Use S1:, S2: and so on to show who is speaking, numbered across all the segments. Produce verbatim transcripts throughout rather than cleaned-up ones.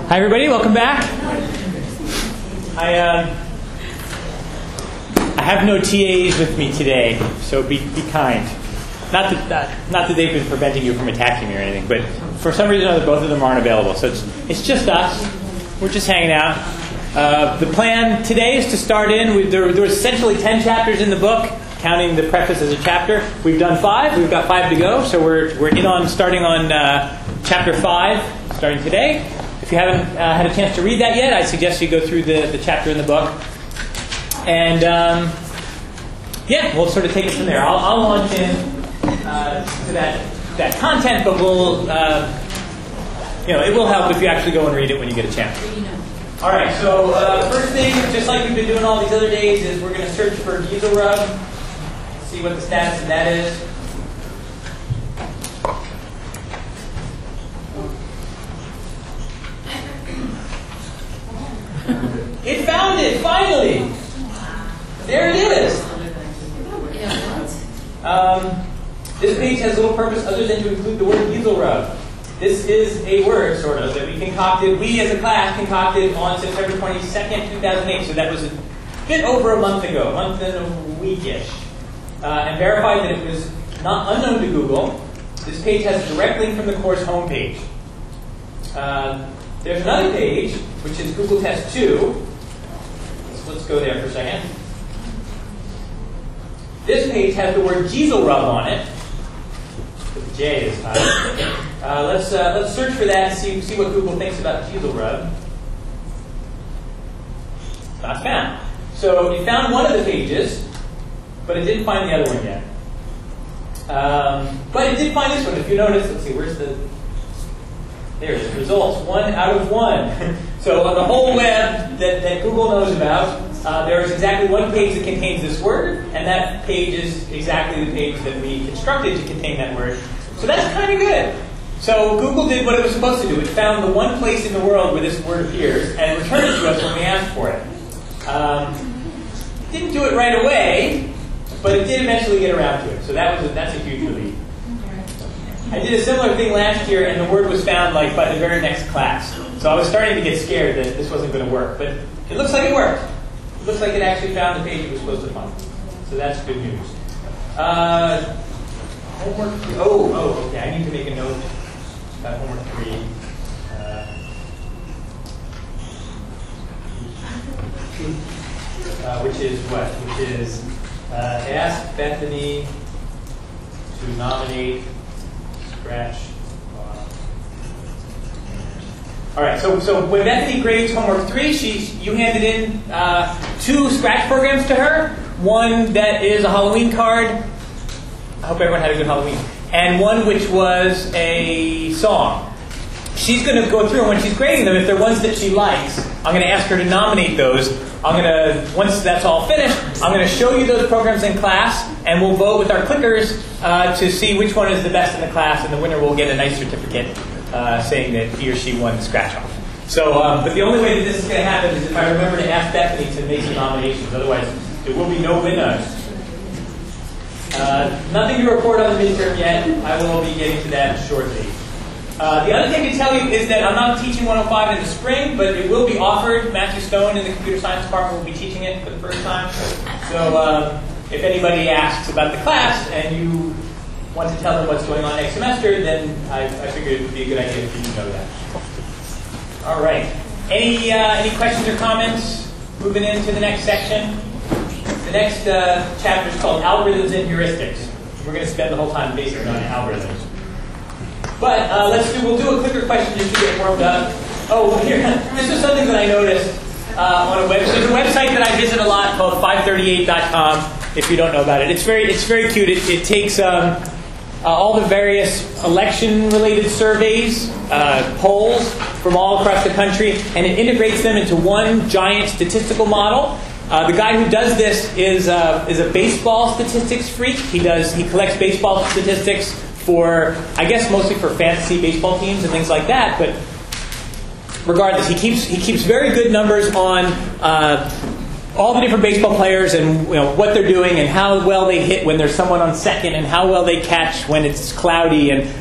S1: Hi everybody, welcome back. I uh, I have no T As with me today, so be be kind. Not that not, not that they've been preventing you from attacking me or anything, but for some reason or other, both of them aren't available. So it's it's just us. We're just hanging out. Uh, the plan today is to start in. We, there, there were essentially ten chapters in the book, counting the preface as a chapter. We've done five. We've got five to go. So we're we're in on starting on uh, chapter five, starting today. If you haven't uh, had a chance to read that yet, I suggest you go through the, the chapter in the book. And um, yeah, we'll sort of take it from there. I'll, I'll launch in uh, to that that content, but we'll uh, you know it will help if you actually go and read it when you get a chance. All right. So uh, first thing, just like we've been doing all these other days, is we're going to search for Giselrub, see what the status of that is. It found it, finally! There it is! Um, this page has little purpose other than to include the word Giselrub. This is a word, sort of, that we concocted, we as a class concocted on September twenty-second, two thousand eight. So that was a bit over a month ago, a month and a weekish. Uh, and verified that it was not unknown to Google. This page has a direct link from the course homepage. Uh, there's another page, which is Google Test two. Let's go there for a second. This page has the word Giselrub on it, with a J this time. Uh, let's uh, let's search for that and see see what Google thinks about Giselrub. Not found. So it found one of the pages, but it didn't find the other one yet. Um, but it did find this one. If you notice, let's see, where's the there it is. Results one out of one. So on the whole web that, that Google knows about, uh, there is exactly one page that contains this word, and that page is exactly the page that we constructed to contain that word. So that's kind of good. So Google did what it was supposed to do. It found the one place in the world where this word appears and returned it to us when we asked for it. Um, it didn't do it right away, but it did eventually get around to it. So that was a, that's a huge relief. I did a similar thing last year, and the word was found like by the very next class. So I was starting to get scared that this wasn't going to work, but it looks like it worked. It looks like it actually found the page it was supposed to find. So that's good news. Uh, homework. Oh, oh, okay. I need to make a note about homework three. Uh, uh, which is what? Which is uh, ask Bethany to nominate. Scratch. All right. So, so when Bethany grades homework three, she you handed in uh, two Scratch programs to her. One that is a Halloween card. I hope everyone had a good Halloween. And one which was a song. She's going to go through, and when she's grading them, if they're ones that she likes, I'm going to ask her to nominate those. I'm going to, once that's all finished, I'm going to show you those programs in class, and we'll vote with our clickers uh, to see which one is the best in the class, and the winner will get a nice certificate uh, saying that he or she won the Scratch Off. So, um, but the only way that this is going to happen is if I remember to ask Bethany to make some nominations. Otherwise, there will be no winners. Uh, nothing to report on the midterm yet. I will be getting to that shortly. Uh, the other thing to tell you is that I'm not teaching one oh five in the spring, but it will be offered. Matthew Stone in the computer science department will be teaching it for the first time. So um, if anybody asks about the class and you want to tell them what's going on next semester, then I, I figured it would be a good idea for you to know that. All right. Any, uh, any questions or comments? Moving into the next section. The next uh, chapter is called Algorithms and Heuristics. We're going to spend the whole time basically on algorithms. But uh, let's do, we'll do a clicker question just to get warmed up. Oh, here, this is something that I noticed uh, on a website. There's a website that I visit a lot called five thirty-eight dot com, if you don't know about it. It's very, it's very cute. It, it takes um, uh, all the various election-related surveys, uh, polls from all across the country, and it integrates them into one giant statistical model. Uh, the guy who does this is uh, is a baseball statistics freak. He does he collects baseball statistics for, I guess, mostly for fantasy baseball teams and things like that. But regardless, he keeps he keeps very good numbers on uh, all the different baseball players and you know what they're doing and how well they hit when there's someone on second and how well they catch when it's cloudy. And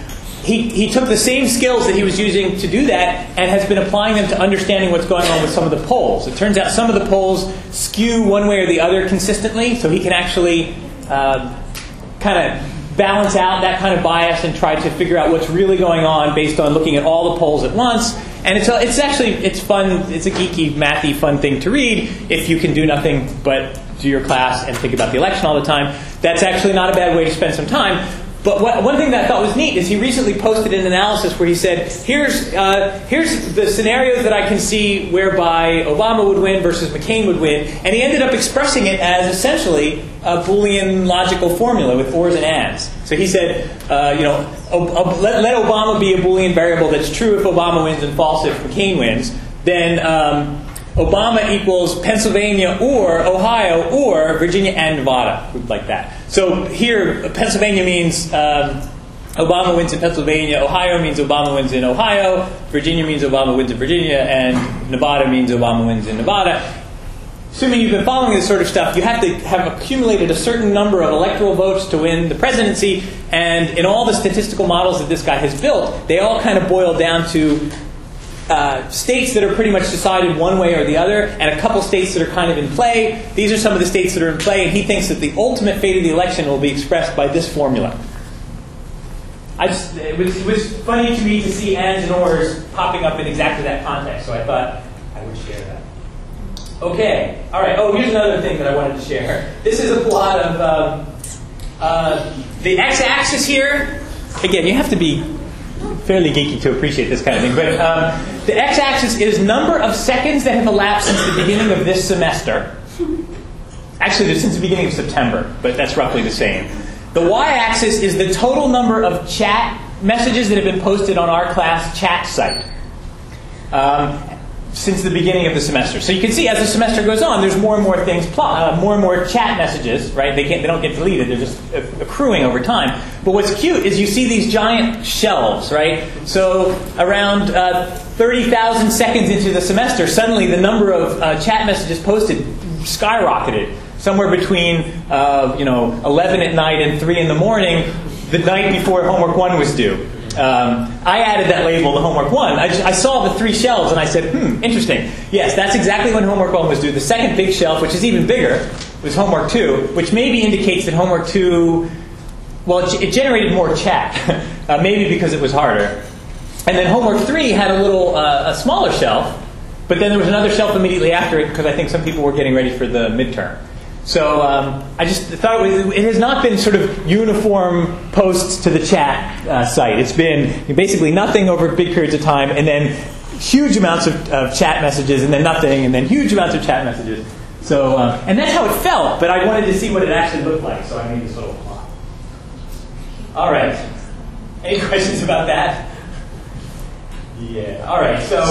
S1: he, he took the same skills that he was using to do that and has been applying them to understanding what's going on with some of the polls. It turns out some of the polls skew one way or the other consistently, so he can actually uh, kind of balance out that kind of bias and try to figure out what's really going on based on looking at all the polls at once. And it's, it's actually, it's fun, it's a geeky, mathy, fun thing to read if you can do nothing but do your class and think about the election all the time. That's actually not a bad way to spend some time. But what, one thing that I thought was neat is he recently posted an analysis where he said, here's, uh, here's the scenarios that I can see whereby Obama would win versus McCain would win. And he ended up expressing it as essentially a Boolean logical formula with ors and ands. So he said, uh, you know, o- o- let, let Obama be a Boolean variable that's true if Obama wins and false if McCain wins. Then um, Obama equals Pennsylvania or Ohio or Virginia and Nevada, like that. So here, Pennsylvania means um, Obama wins in Pennsylvania, Ohio means Obama wins in Ohio, Virginia means Obama wins in Virginia, and Nevada means Obama wins in Nevada. Assuming you've been following this sort of stuff, you have to have accumulated a certain number of electoral votes to win the presidency, and in all the statistical models that this guy has built, they all kind of boil down to Uh, states that are pretty much decided one way or the other, and a couple states that are kind of in play. These are some of the states that are in play, and he thinks that the ultimate fate of the election will be expressed by this formula. I just, it was, it was funny to me to see ands and ors popping up in exactly that context, so I thought I would share that. Okay, all right. Oh, here's another thing that I wanted to share. This is a plot of um, uh, the x-axis here. Again, you have to be fairly geeky to appreciate this kind of thing. But um, the x-axis is number of seconds that have elapsed since the beginning of this semester. Actually, since the beginning of September, but that's roughly the same. The y-axis is the total number of chat messages that have been posted on our class chat site um, since the beginning of the semester. So you can see as the semester goes on, there's more and more things, pl- uh, more and more chat messages, right? They can't, they don't get deleted; they're just accruing over time. But what's cute is you see these giant shelves, right? So around uh, thirty thousand seconds into the semester, suddenly the number of uh, chat messages posted skyrocketed. Somewhere between uh, you know eleven at night and three in the morning, the night before homework one was due. Um, I added that label to homework one. I, just, I saw the three shelves and I said, hmm, interesting. Yes, that's exactly when homework one was due. The second big shelf, which is even bigger, was homework two, which maybe indicates that homework two, well, it, it generated more chat, uh, maybe because it was harder. And then homework three had a little, uh, a smaller shelf, but then there was another shelf immediately after it because I think some people were getting ready for the midterm. So um, I just thought it, was, it has not been sort of uniform posts to the chat uh, site. It's been basically nothing over big periods of time, and then huge amounts of, of chat messages, and then nothing, and then huge amounts of chat messages. So uh, and that's how it felt. But I wanted to see what it actually looked like, so I made this little plot. All right. Any questions about that? Yeah. All right. So.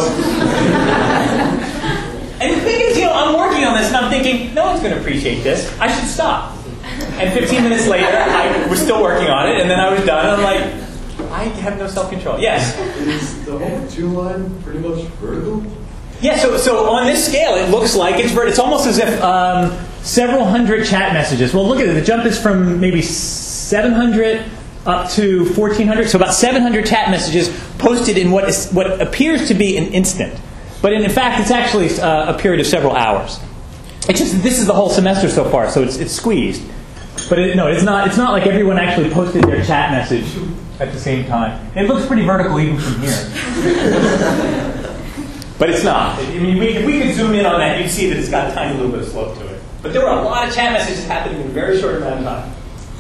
S1: And the thing is, you know, I'm working on this and I'm thinking, no one's going to appreciate this. I should stop. And fifteen minutes later, I was still working on it, and then I was done. And I'm like, I have no self-control. Yes?
S2: Is the whole two line pretty much vertical?
S1: Yeah, so so on this scale, it looks like it's vertical. It's almost as if um, several hundred chat messages. Well, look at it. The jump is from maybe seven hundred up to fourteen hundred. So about seven hundred chat messages posted in what is what appears to be an instant. But in, in fact, it's actually uh, a period of several hours. It's just this is the whole semester so far, so it's it's squeezed. But it, no, it's not. It's not like everyone actually posted their chat message at the same time. It looks pretty vertical even from here, but it's not. I mean, we, if we could zoom in on that, you'd see that it's got a tiny little bit of slope to it. But there were a lot of chat messages happening in a very short amount of time.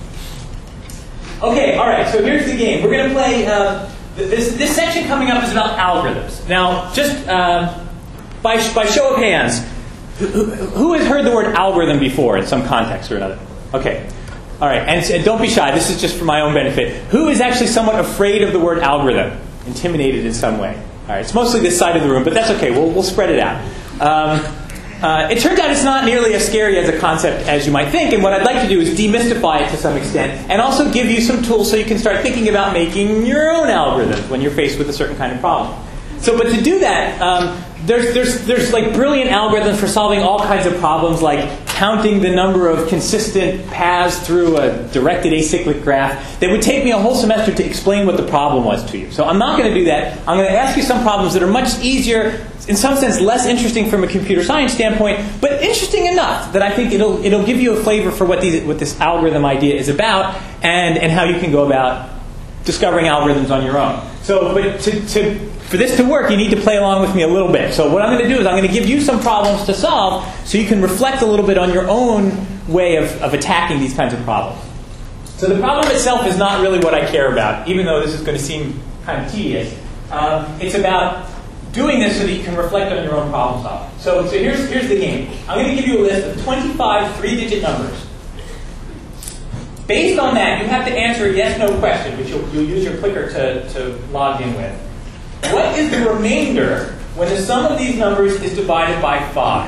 S1: Okay, all right. So here's the game. We're going to play. Uh, This, this section coming up is about algorithms. Now, just um, by, by show of hands, who, who has heard the word algorithm before in some context or another? Okay. All right. And, and don't be shy. This is just for my own benefit. Who is actually somewhat afraid of the word algorithm? Intimidated in some way? All right. It's mostly this side of the room, but that's okay. We'll, we'll spread it out. Um, Uh, it turns out it's not nearly as scary as a concept as you might think, and what I'd like to do is demystify it to some extent, and also give you some tools so you can start thinking about making your own algorithms when you're faced with a certain kind of problem. So, but to do that, um, there's there's there's like brilliant algorithms for solving all kinds of problems, like counting the number of consistent paths through a directed acyclic graph that would take me a whole semester to explain what the problem was to you. So I'm not going to do that. I'm going to ask you some problems that are much easier, in some sense less interesting from a computer science standpoint, but interesting enough that I think it'll it'll give you a flavor for what these what this algorithm idea is about, and, and how you can go about discovering algorithms on your own. So, but to, to, for this to work, you need to play along with me a little bit. So what I'm going to do is I'm going to give you some problems to solve so you can reflect a little bit on your own way of, of attacking these kinds of problems. So the problem itself is not really what I care about, even though this is going to seem kind of tedious. Um, it's about doing this so that you can reflect on your own problem solving. So, so here's, here's the game. I'm going to give you a list of twenty-five three-digit numbers. Based on that, you have to answer a yes-no question, which you'll, you'll use your clicker to, to log in with. What is the remainder when the sum of these numbers is divided by five?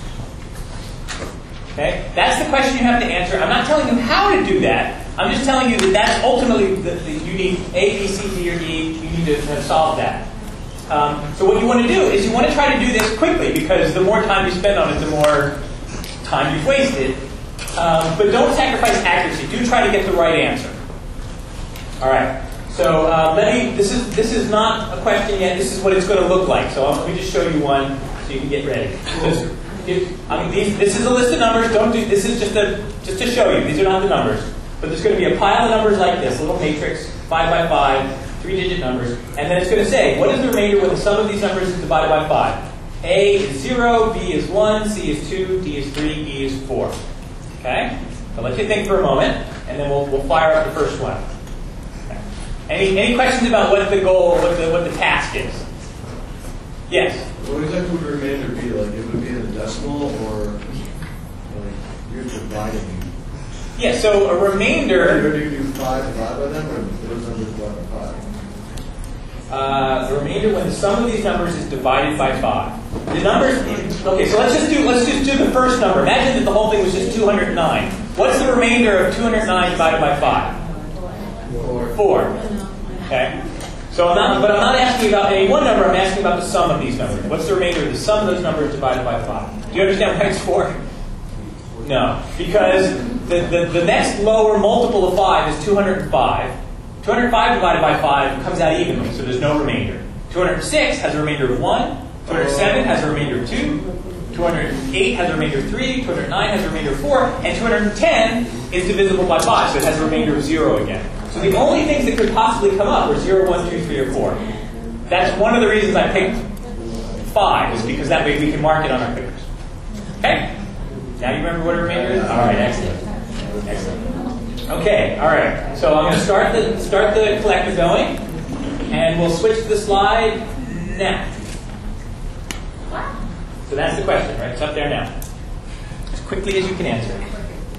S1: Okay? That's the question you have to answer. I'm not telling you how to do that. I'm just telling you that that's ultimately, the, the, you need A, B, C, D, or D. You need to, to solve that. Um, so what you want to do is you want to try to do this quickly, because the more time you spend on it, the more time you've wasted. Um, but don't sacrifice accuracy. Do try to get the right answer. All right. So uh, let me. This is this is not a question yet. This is what it's going to look like. So let me just show you one so you can get ready. Just, if, I mean, these, this is a list of numbers. Don't do. This is just a just to show you. These are not the numbers. But there's going to be a pile of numbers like this, a little matrix, five by five, three-digit numbers, and then it's going to say what is the remainder when the sum of these numbers is divided by five. A is zero, B is one, C is two, D is three, E is four. Okay? So let you think for a moment, and then we'll, we'll fire up the first one. Okay. Any, any questions about what the goal, what the, what the task is? Yes?
S2: What exactly would the remainder be? Like, it would be in a decimal, or like, you're dividing?
S1: Yeah, so a remainder...
S2: Or do you do five divided by them, or those numbers divided by five?
S1: Uh, the remainder when the sum of these numbers is divided by five. The numbers, okay, so let's just do let's just do the first number. Imagine that the whole thing was just two hundred nine. What's the remainder of two hundred nine divided by five?
S2: Four.
S1: Four. Okay. So I'm not, but I'm not asking about any one number. I'm asking about the sum of these numbers. What's the remainder of the sum of those numbers divided by five? Do you understand why it's four? No, because the, the the next lower multiple of five is two hundred five. two hundred five divided by five comes out evenly, so there's no remainder. two hundred six has a remainder of one. two hundred seven has a remainder of two. two hundred eight has a remainder of three. two hundred nine has a remainder of four. And two hundred ten is divisible by five, so it has a remainder of zero again. So the only things that could possibly come up are zero, one, two, three, or four. That's one of the reasons I picked five, is because that way we can mark it on our fingers. Okay? Now you remember what a remainder is? All right, excellent. Excellent. Okay, all right. So I'm going to start the start the collector going, and we'll switch to the slide now. So that's the question, right? It's up there now. As quickly as you can answer it.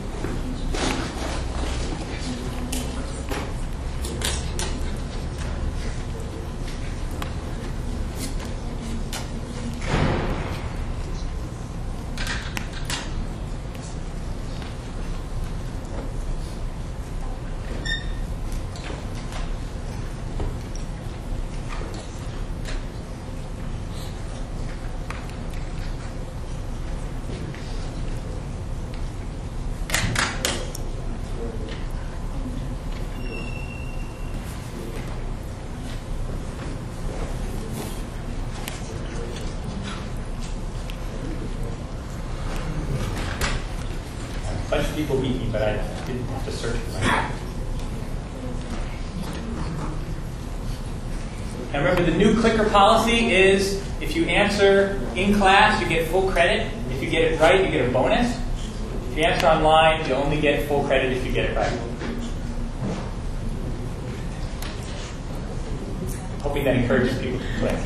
S1: A bunch of people beat me, but I didn't have to search for myself. Now remember, the new clicker policy is if you answer in class, you get full credit. If you get it right, you get a bonus. If you answer online, you only get full credit if you get it right. Hoping that encourages people to play.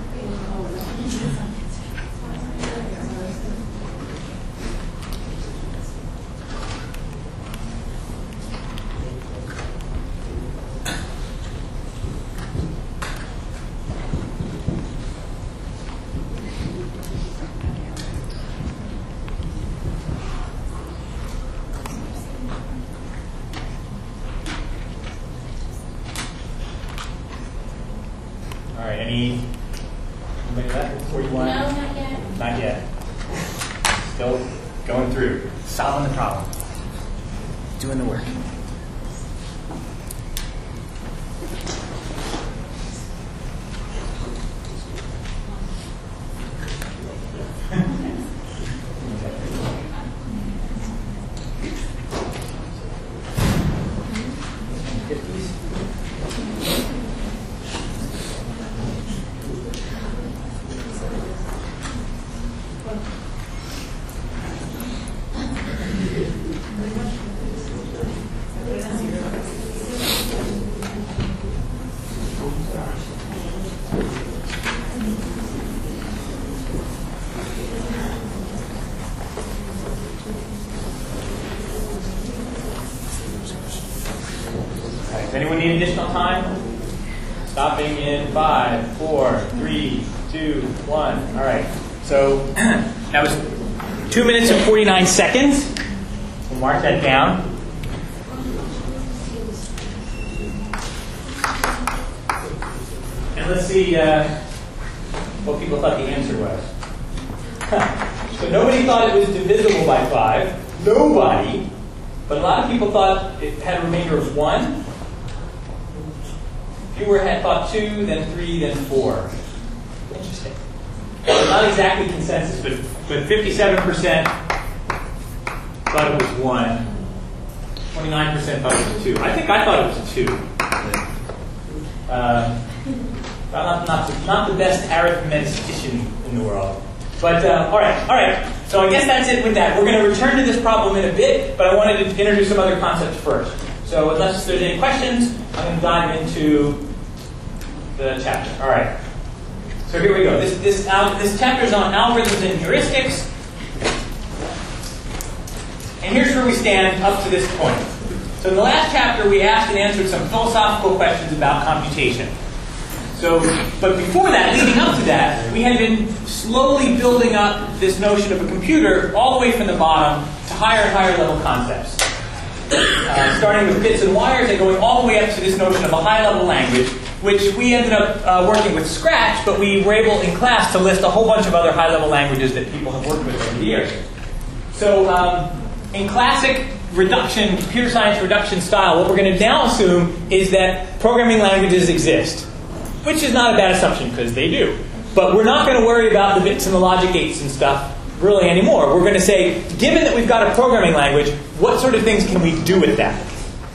S1: All right, any, anybody left before you want?
S3: No, not yet.
S1: Not yet. Still going through, solving the problem, doing the work. Does anyone need additional time? Stopping in five, four, three, two, one. All right. So that was two minutes and forty-nine seconds. We'll mark that down. And let's see uh, what people thought the answer was. So nobody thought it was divisible by five. Nobody. But a lot of people thought it had a remainder of one. Fewer had thought two, then three, then four. Interesting. So not exactly consensus, but but fifty-seven percent thought it was one. twenty-nine percent thought it was two. I think I thought it was two. Uh, not, not, the, not the best arithmetician in the world. But, uh, all right, all right. So I guess that's it with that. We're going to return to this problem in a bit, but I wanted to introduce some other concepts first. So unless there's any questions, I'm going to dive into the chapter. All right. So here we go. This, this, uh, this chapter is on algorithms and heuristics. And here's where we stand up to this point. So in the last chapter, we asked and answered some philosophical questions about computation. So, but before that, leading up to that, we had been slowly building up this notion of a computer all the way from the bottom to higher and higher level concepts. Uh, starting with bits and wires and going all the way up to this notion of a high-level language, which we ended up uh, working with Scratch, but we were able in class to list a whole bunch of other high-level languages that people have worked with over the years. So um, in classic reduction, computer science reduction style, what we're going to now assume is that programming languages exist, which is not a bad assumption because they do. But we're not going to worry about the bits and the logic gates and stuff really anymore. We're going to say, given that we've got a programming language, what sort of things can we do with that?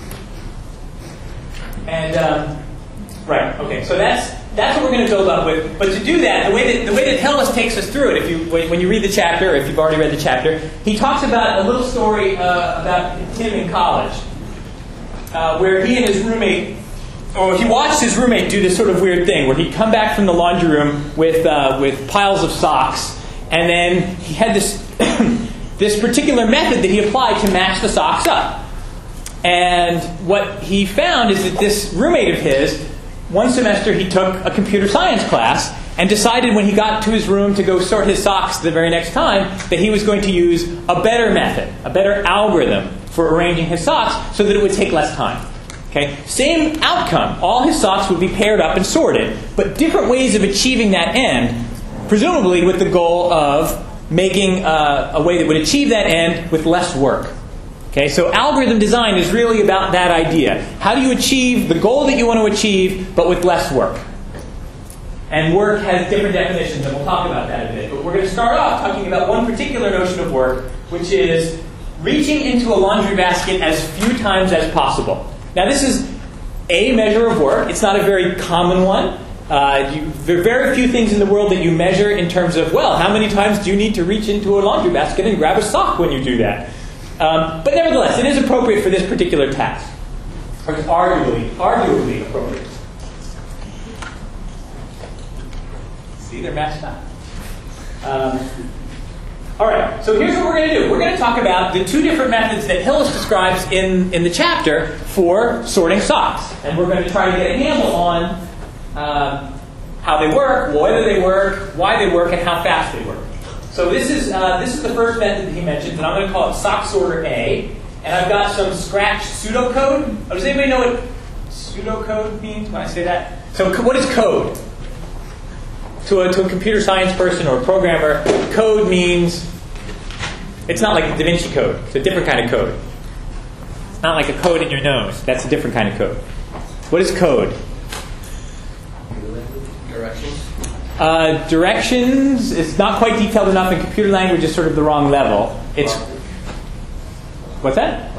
S1: And um, right, okay, so that's that's what we're going to build up with. But to do that, the way that the way that Hillis takes us through it, if you when you read the chapter, if you've already read the chapter, he talks about a little story uh, about Tim in college, uh, where he and his roommate, or he watched his roommate do this sort of weird thing, where he'd come back from the laundry room with uh, with piles of socks. And then he had this this particular method that he applied to match the socks up. And what he found is that this roommate of his, one semester he took a computer science class and decided when he got to his room to go sort his socks the very next time that he was going to use a better method, a better algorithm for arranging his socks so that it would take less time. Okay? Same outcome. All his socks would be paired up and sorted, but different ways of achieving that end, presumably with the goal of making uh, a way that would achieve that end with less work. Okay, so algorithm design is really about that idea. How do you achieve the goal that you want to achieve, but with less work? And work has different definitions, and we'll talk about that a bit. But we're going to start off talking about one particular notion of work, which is reaching into a laundry basket as few times as possible. Now, this is a measure of work. It's not a very common one. Uh, you, there are very few things in the world that you measure in terms of, well, how many times do you need to reach into a laundry basket and grab a sock when you do that? Um, but nevertheless, it is appropriate for this particular task. Or it's arguably, arguably appropriate. See, they're matched up. Um, all right, so here's what we're going to do. We're going to talk about the two different methods that Hillis describes in, in the chapter for sorting socks. And we're going to try to get a handle on Um, how they work, whether they work, why they work, and how fast they work. So this is uh, this is the first method that he mentions, and I'm going to call it sock sorter A. And I've got some Scratch pseudocode. Oh, does anybody know what pseudocode means when I say that? So what is code? To a, to a computer science person or a programmer, code means It's not like Da Vinci Code. It's a different kind of code. It's not like a code in your nose. That's a different kind of code. What is code?
S3: Directions.
S1: Uh, directions is not quite detailed enough, and computer language is sort of the wrong level. It's what's that?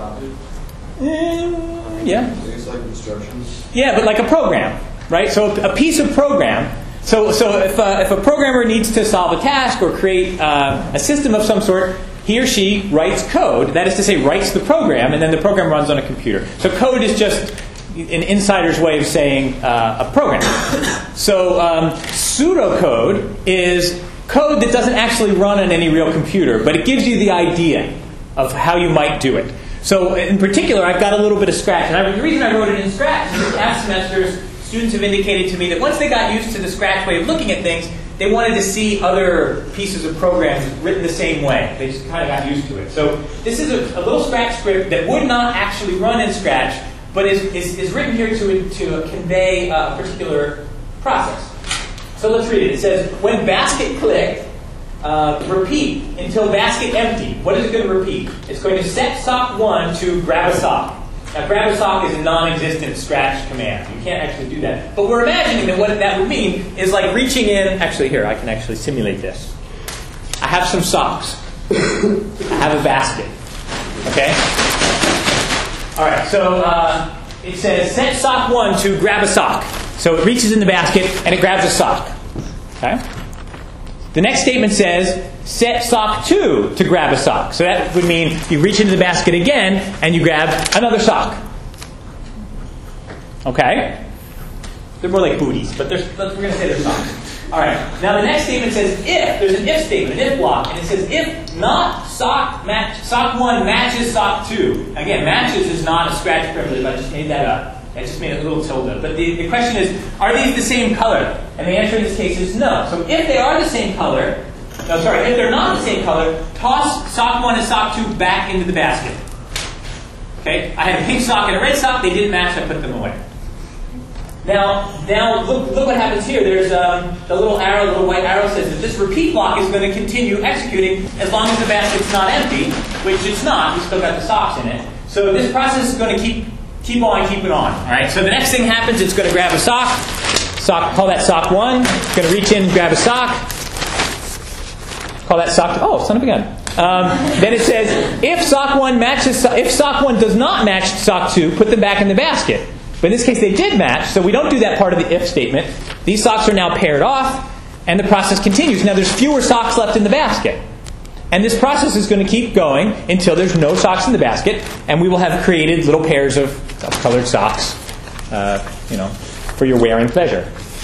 S1: Mm, yeah.
S2: Things like instructions.
S1: Yeah, but like a program, right? So a piece of program. So so if a, if a programmer needs to solve a task or create uh, a system of some sort, he or she writes code. That is to say, writes the program, and then the program runs on a computer. So code is just an insider's way of saying uh, a program. So um, pseudocode is code that doesn't actually run on any real computer, but it gives you the idea of how you might do it. So in particular, I've got a little bit of Scratch. And I, the reason I wrote it in Scratch is that past semesters, students have indicated to me that once they got used to the Scratch way of looking at things, they wanted to see other pieces of programs written the same way. They just kind of got used to it. So this is a, a little Scratch script that would not actually run in Scratch, but is, is, is written here to, to convey a particular process. So let's read it. It says, when basket clicked, uh, repeat until basket empty. What is it going to repeat? It's going to set sock one to grab a sock. Now, grab a sock is a non-existent Scratch command. You can't actually do that. But we're imagining that what that would mean is like reaching in. Actually, here, I can actually simulate this. I have some socks. I have a basket. Okay? All right, so uh, it says set sock one to grab a sock. So it reaches in the basket and it grabs a sock. Okay? The next statement says set sock two to grab a sock. So that would mean you reach into the basket again and you grab another sock. Okay? They're more like booties, but there's, we're going to say they're socks. All right. Now the next statement says if. There's an if statement, an if block, and it says if not sock match sock one matches sock two. Again, matches is not a Scratch primitive. I just made that up. I just made a little tilde. But the, the question is, are these the same color? And the answer in this case is no. So if they are the same color, no, sorry, if they're not the same color, toss sock one and sock two back into the basket. Okay? I had a pink sock and a red sock. They didn't match. I put them away. Now, now look, look what happens here. There's um, the little arrow, the little white arrow says that this repeat block is going to continue executing as long as the basket's not empty, which it's not. We still got the socks in it. So this process is going to keep keep on keeping on. All right. So the next thing happens, it's going to grab a sock. Sock. Call that sock one. It's going to reach in and grab a sock. Call that sock. Oh, son of a gun. Um, then it says if sock one matches, if sock one does not match sock two, put them back in the basket. But in this case, they did match, so we don't do that part of the if statement. These socks are now paired off, and the process continues. Now, there's fewer socks left in the basket. And this process is going to keep going until there's no socks in the basket, and we will have created little pairs of, of colored socks, uh, you know, for your wearing pleasure.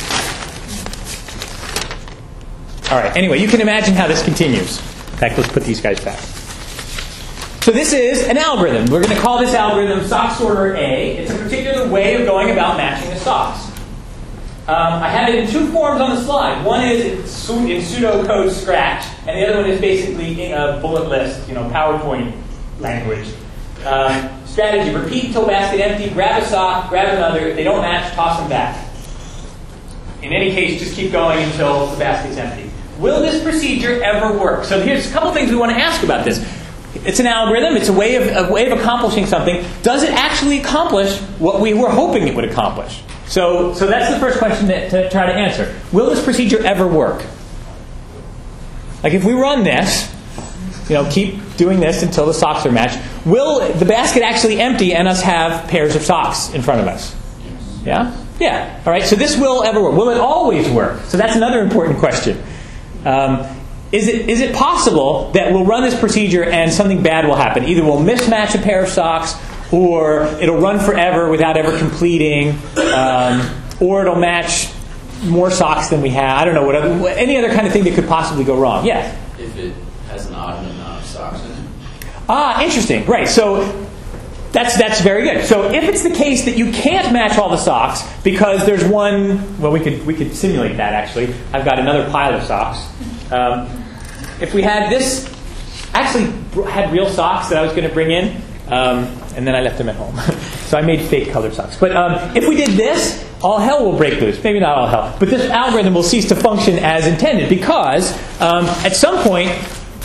S1: All right, anyway, you can imagine how this continues. In fact, let's put these guys back. So this is an algorithm. We're going to call this algorithm sock sorter A. It's a particular way of going about matching the socks. Um, I have it in two forms on the slide. One is in pseudocode Scratch, and the other one is basically in a bullet list, you know, PowerPoint language. Um, strategy: repeat until basket empty. Grab a sock, grab another. If they don't match, toss them back. In any case, just keep going until the basket's empty. Will this procedure ever work? So here's a couple things we want to ask about this. It's an algorithm. It's a way of a way of accomplishing something. Does it actually accomplish what we were hoping it would accomplish? So, so that's the first question to, to try to answer. Will this procedure ever work? Like if we run this, you know, keep doing this until the socks are matched, will the basket actually empty and us have pairs of socks in front of us? Yeah? Yeah. All right. So this will ever work. Will it always work? So that's another important question. Um, Is it is it possible that we'll run this procedure and something bad will happen? Either we'll mismatch a pair of socks, or it'll run forever without ever completing, um, or it'll match more socks than we have. I don't know, whatever, any other kind of thing that could possibly go wrong. Yeah?
S3: If it has an odd amount of socks in it.
S1: Ah, interesting. Right. So that's that's very good. So if it's the case that you can't match all the socks because there's one, well, we could we could simulate that actually. I've got another pile of socks. Um, if we had this, actually had real socks that I was going to bring in, um, and then I left them at home. So I made fake colored socks. But um, if we did this, all hell will break loose. Maybe not all hell. But this algorithm will cease to function as intended because um, at some point,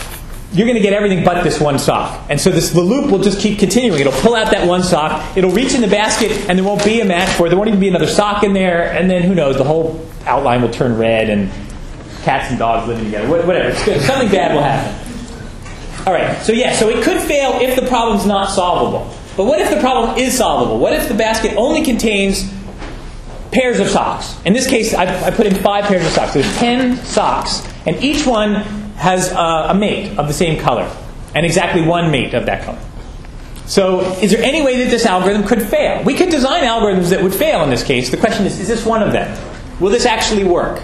S1: you're going to get everything but this one sock. And so this, the loop will just keep continuing. It'll pull out that one sock, it'll reach in the basket, and there won't be a match for it. There won't even be another sock in there, and then who knows, the whole outline will turn red, and cats and dogs living together. Whatever. It's good. Something bad will happen. All right. So yeah, so it could fail if the problem's not solvable. But what if the problem is solvable? What if the basket only contains pairs of socks? In this case, I, I put in five pairs of socks. There's ten socks, and each one has uh, a mate of the same color, and exactly one mate of that color. So is there any way that this algorithm could fail? We could design algorithms that would fail in this case. The question is, is this one of them? Will this actually work?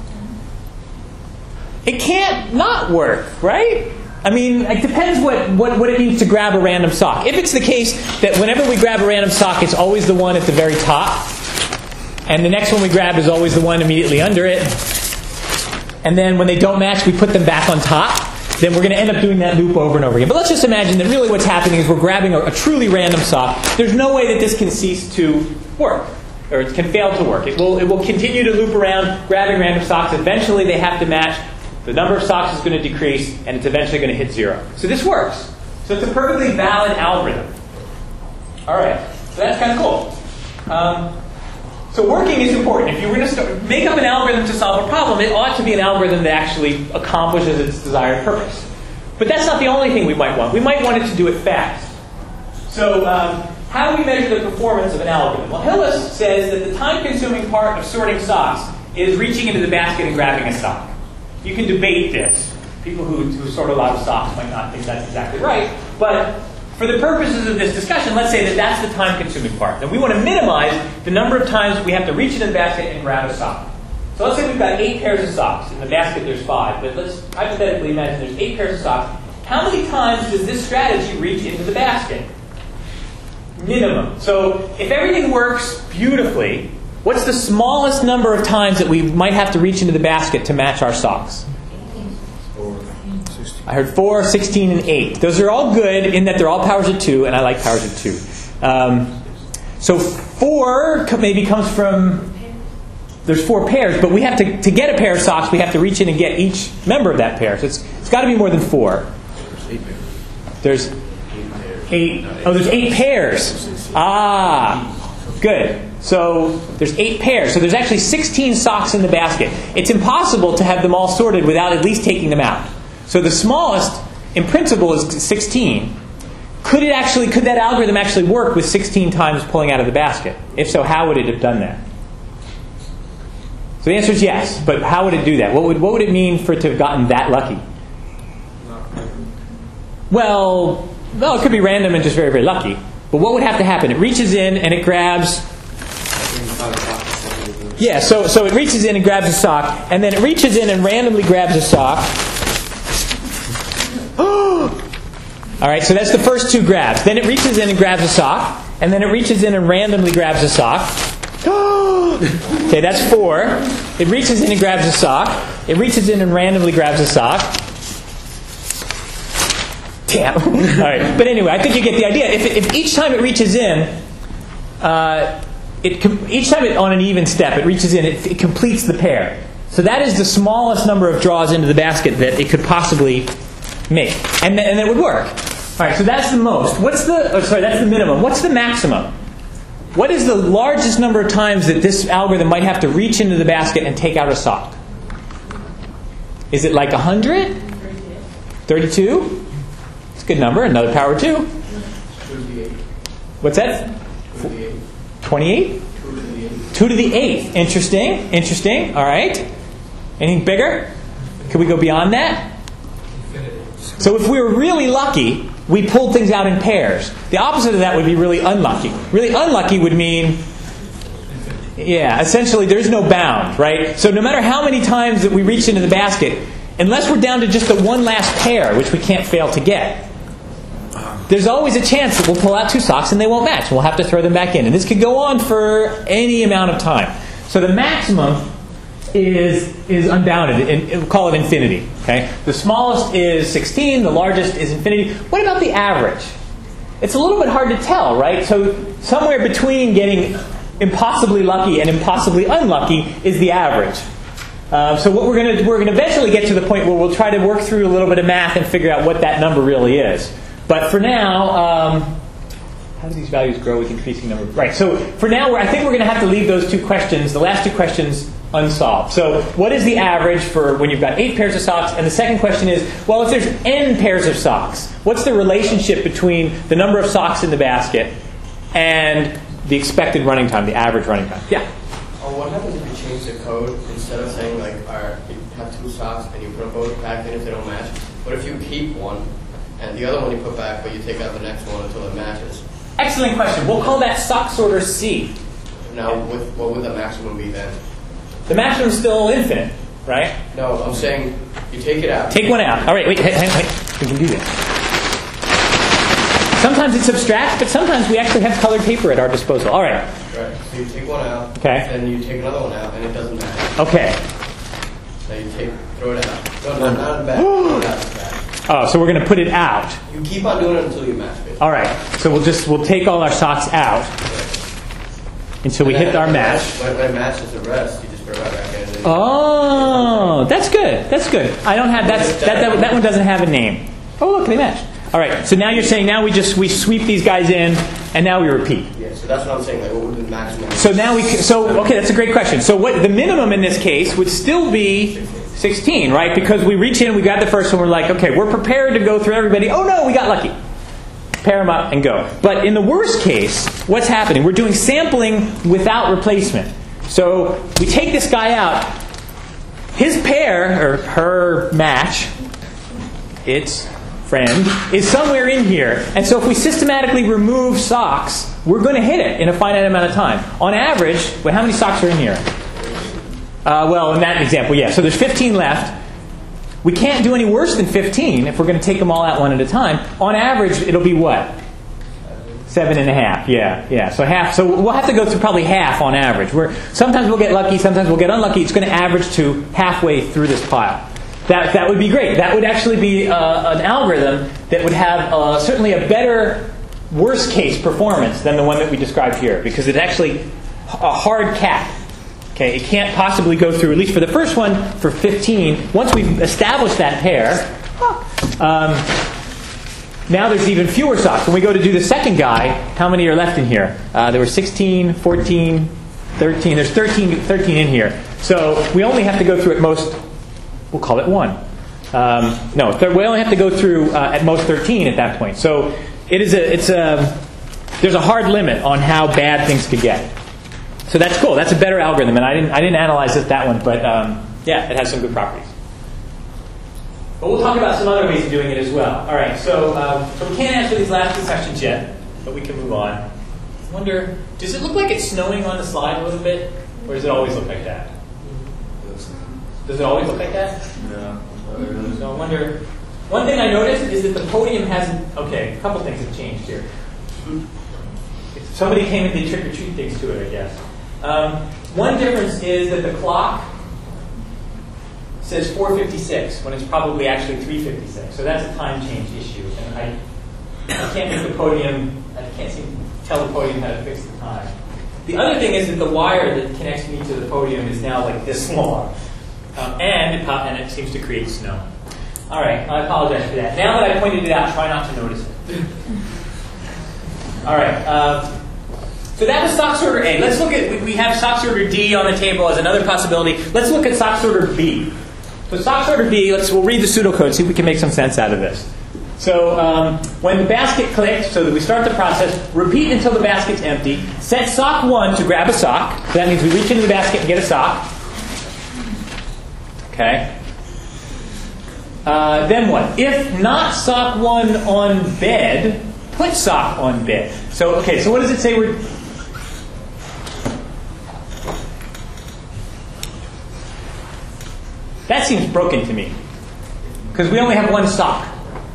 S1: It can't not work, right? I mean, it depends what, what, what it means to grab a random sock. If it's the case that whenever we grab a random sock, it's always the one at the very top, and the next one we grab is always the one immediately under it, and then when they don't match, we put them back on top, then we're going to end up doing that loop over and over again. But let's just imagine that really what's happening is we're grabbing a, a truly random sock. There's no way that this can cease to work, or it can fail to work. It will, it will continue to loop around, grabbing random socks. Eventually they have to match. The number of socks is going to decrease, and it's eventually going to hit zero. So this works. So it's a perfectly valid algorithm. All right. So that's kind of cool. Um, so working is important. If you were going to start, make up an algorithm to solve a problem, it ought to be an algorithm that actually accomplishes its desired purpose. But that's not the only thing we might want. We might want it to do it fast. So um, how do we measure the performance of an algorithm? Well, Hillis says that the time-consuming part of sorting socks is reaching into the basket and grabbing a sock. You can debate this. People who, who sort a lot of socks might not think that's exactly right. But for the purposes of this discussion, let's say that that's the time-consuming part. And we want to minimize the number of times we have to reach into the basket and grab a sock. So let's say we've got eight pairs of socks. In the basket there's five. But let's hypothetically imagine there's eight pairs of socks. How many times does this strategy reach into the basket? Minimum. So if everything works beautifully, what's the smallest number of times that we might have to reach into the basket to match our socks? I heard four, sixteen, and eight. Those are all good in that they're all powers of two, and I like powers of two. Um, so four maybe comes from, there's four pairs, but we have to, to get a pair of socks, we have to reach in and get each member of that pair. So it's, it's got to be more than four. There's eight. Oh, there's eight pairs. Ah, good. So there's eight pairs. So there's actually sixteen socks in the basket. It's impossible to have them all sorted without at least taking them out. So the smallest, in principle, is sixteen. Could it actually? Could that algorithm actually work with sixteen times pulling out of the basket? If so, how would it have done that? So the answer is yes. But how would it do that? What would what would it mean for it to have gotten that lucky? Well, well, it could be random and just very, very lucky. But what would have to happen? It reaches in and it grabs. Yeah, so so it reaches in and grabs a sock, and then it reaches in and randomly grabs a sock. All right, so that's the first two grabs. Then it reaches in and grabs a sock, and then it reaches in and randomly grabs a sock. Okay, that's four. It reaches in and grabs a sock. It reaches in and randomly grabs a sock. Damn. All right, but anyway, I think you get the idea. If, if each time it reaches in, uh, it each time it on an even step, it reaches in, it, it completes the pair. So that is the smallest number of draws into the basket that it could possibly make, and th- and it would work. All right, so that's the most. What's the? Oh, sorry, that's the minimum. What's the maximum? What is the largest number of times that this algorithm might have to reach into the basket and take out a sock? Is it like one hundred? thirty-two? It's a good number. Another power of two. What's that? twenty-eight? two to the eighth. Interesting. Interesting. All right. Anything bigger? Could we go beyond that? So if we were really lucky, we pulled things out in pairs. The opposite of that would be really unlucky. Really unlucky would mean, yeah, essentially there's no bound, right? So no matter how many times that we reach into the basket, unless we're down to just the one last pair, which we can't fail to get, there's always a chance that we'll pull out two socks and they won't match. We'll have to throw them back in. And this could go on for any amount of time. So the maximum is is unbounded, and we'll call it infinity. Okay, the smallest is sixteen, the largest is infinity. What about the average? It's a little bit hard to tell, right? So somewhere between getting impossibly lucky and impossibly unlucky is the average. Uh, so what we're going to we're going to eventually get to the point where we'll try to work through a little bit of math and figure out what that number really is. But for now, um, how do these values grow with increasing number? Right. So for now, we're, I think we're going to have to leave those two questions, the last two questions, unsolved. So what is the average for when you've got eight pairs of socks? And the second question is, well, if there's n pairs of socks, what's the relationship between the number of socks in the basket and the expected running time, the average running time? Yeah.
S4: Oh, what happens if you change the code instead of saying like, all right, you have two socks and you put them both back in if they don't match? What if you keep one and the other one you put back, but you take out the next one until it matches?
S1: Excellent question. We'll call that sock sorter C.
S4: Now, with, what would the maximum be then?
S1: The maximum is still infinite, right?
S4: No, I'm saying you take it out.
S1: Take one out. All right, wait, hang, hang, wait. We can do this. Sometimes it's abstract, but sometimes we actually have colored paper at our disposal. All right.
S4: Right. So you take one out.
S1: Okay.
S4: Then you take another one out, and it doesn't match.
S1: Okay.
S4: Now you take, throw it out. No, no, not in the back. Throw it out in the back.
S1: Oh, so we're going to put it out.
S4: You keep on doing it until you match it.
S1: All right. So we'll just we'll take all our socks out until we
S4: And
S1: hit
S4: then
S1: our match.
S4: When, when it matches the rest, you just throw it right back in. And then
S1: Oh, that's good. That's good. I don't have that's, that, that. That one doesn't have a name. Oh, look, they match. All right. So now you're saying now we just we sweep these guys in, and now we repeat.
S4: Yeah. So that's what I'm saying. Like, what would the maximum?
S1: So now we so okay. That's a great question. So what the minimum in this case would still be sixteen, right? Because we reach in, we grab the first one, we're like, okay, we're prepared to go through everybody. Oh no, we got lucky. Pair them up and go. But in the worst case, what's happening? We're doing sampling without replacement. So we take this guy out. His pair, or her match, its friend, is somewhere in here. And so if we systematically remove socks, we're going to hit it in a finite amount of time. On average, well, how many socks are in here? Uh, well, in that example, yeah. So there's fifteen left. We can't do any worse than fifteen if we're going to take them all out one at a time. On average, it'll be what? Seven and a half. Yeah, yeah. So half. So we'll have to go through probably half on average. We're, sometimes we'll get lucky. Sometimes we'll get unlucky. It's going to average to halfway through this pile. That that would be great. That would actually be uh, an algorithm that would have uh, certainly a better worst case performance than the one that we described here, because it's actually a hard cap. Okay, it can't possibly go through, at least for the first one, for fifteen. Once we've established that pair, um, now there's even fewer socks. When we go to do the second guy, how many are left in here? Uh, there were sixteen, fourteen, thirteen. There's thirteen, thirteen in here. So we only have to go through at most, we'll call it one. Um, no, th- we only have to go through uh, at most thirteen at that point. So it is a, it's a, there's a hard limit on how bad things could get. So that's cool. That's a better algorithm, and I didn't I didn't analyze it, that one, but um, yeah, it has some good properties. But we'll talk about some other ways of doing it as well. All right, so um, so we can't answer these last two questions yet, but we can move on. I wonder, does it look like it's snowing on the slide a little bit, or does it always look like that? Does it always look like that?
S2: No.
S1: So I wonder. One thing I noticed is that the podium hasn't. Okay, a couple things have changed here. Somebody came and did trick or treat things to it, I guess. Um, one difference is that the clock says four fifty-six when it's probably actually three fifty-six. So that's a time change issue. And I, I can't make the podium, I can't seem to tell the podium how to fix the time. The other thing is that the wire that connects me to the podium is now like this long. Um, and, it, and it seems to create snow. All right, I apologize for that. Now that I pointed it out, try not to notice it. All right. Uh, So that was sock sorter A. Let's look at, we have sock sorter D on the table as another possibility. Let's look at sock sorter B. So sock sorter B, let's, we'll read the pseudocode, see if we can make some sense out of this. So um, when the basket clicked, so that we start the process, repeat until the basket's empty. Set sock one to grab a sock. So that means we reach into the basket and get a sock. Okay. Uh, then what? If not sock one on bed, put sock on bed. So, okay, so what does it say we're... That seems broken to me, because we only have one sock.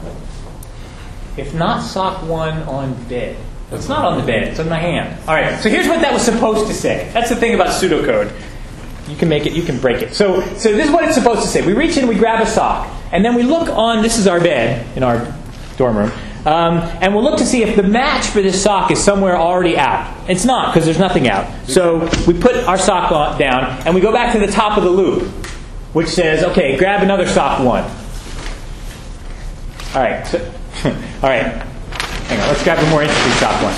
S1: If not sock one on bed. It's not on the bed, it's on my hand. All right, so here's what that was supposed to say. That's the thing about pseudocode. You can make it, you can break it. So, so this is what it's supposed to say. We reach in, we grab a sock, and then we look on, this is our bed in our dorm room, um, and we'll look to see if the match for this sock is somewhere already out. It's not, because there's nothing out. So we put our sock on, down, and we go back to the top of the loop. which says, okay, grab another sock one. All right. So, all right. Hang on. Let's grab a more interesting sock one.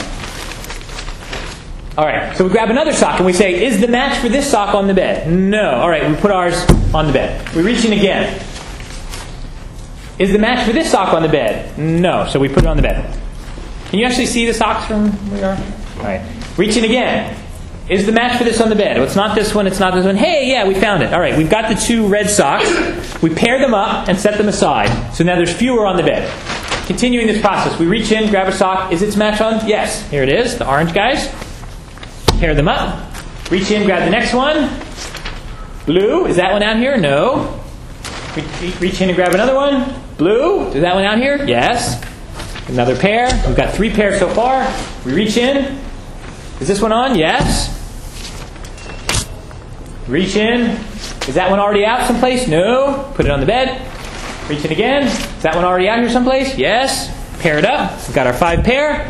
S1: All right. So we grab another sock and we say, is the match for this sock on the bed? No. All right. We put ours on the bed. We reach in again. Is the match for this sock on the bed? No. So we put it on the bed. Can you actually see the socks from where you are? All right. Reach in again. Is the match for this on the bed? Well, it's not this one, it's not this one. Hey, yeah, we found it. All right, we've got the two red socks. We pair them up and set them aside. So now there's fewer on the bed. Continuing this process, we reach in, grab a sock. Is its match on? Yes. Here it is, the orange guys. Pair them up. Reach in, grab the next one. Blue. Is that one out here? No. Re- reach in and grab another one. Blue. Is that one out here? Yes. Another pair. We've got three pairs so far. We reach in. Is this one on? Yes. Reach in. Is that one already out someplace? No. Put it on the bed. Reach in again. Is that one already out here someplace? Yes. Pair it up. We've got our five pair.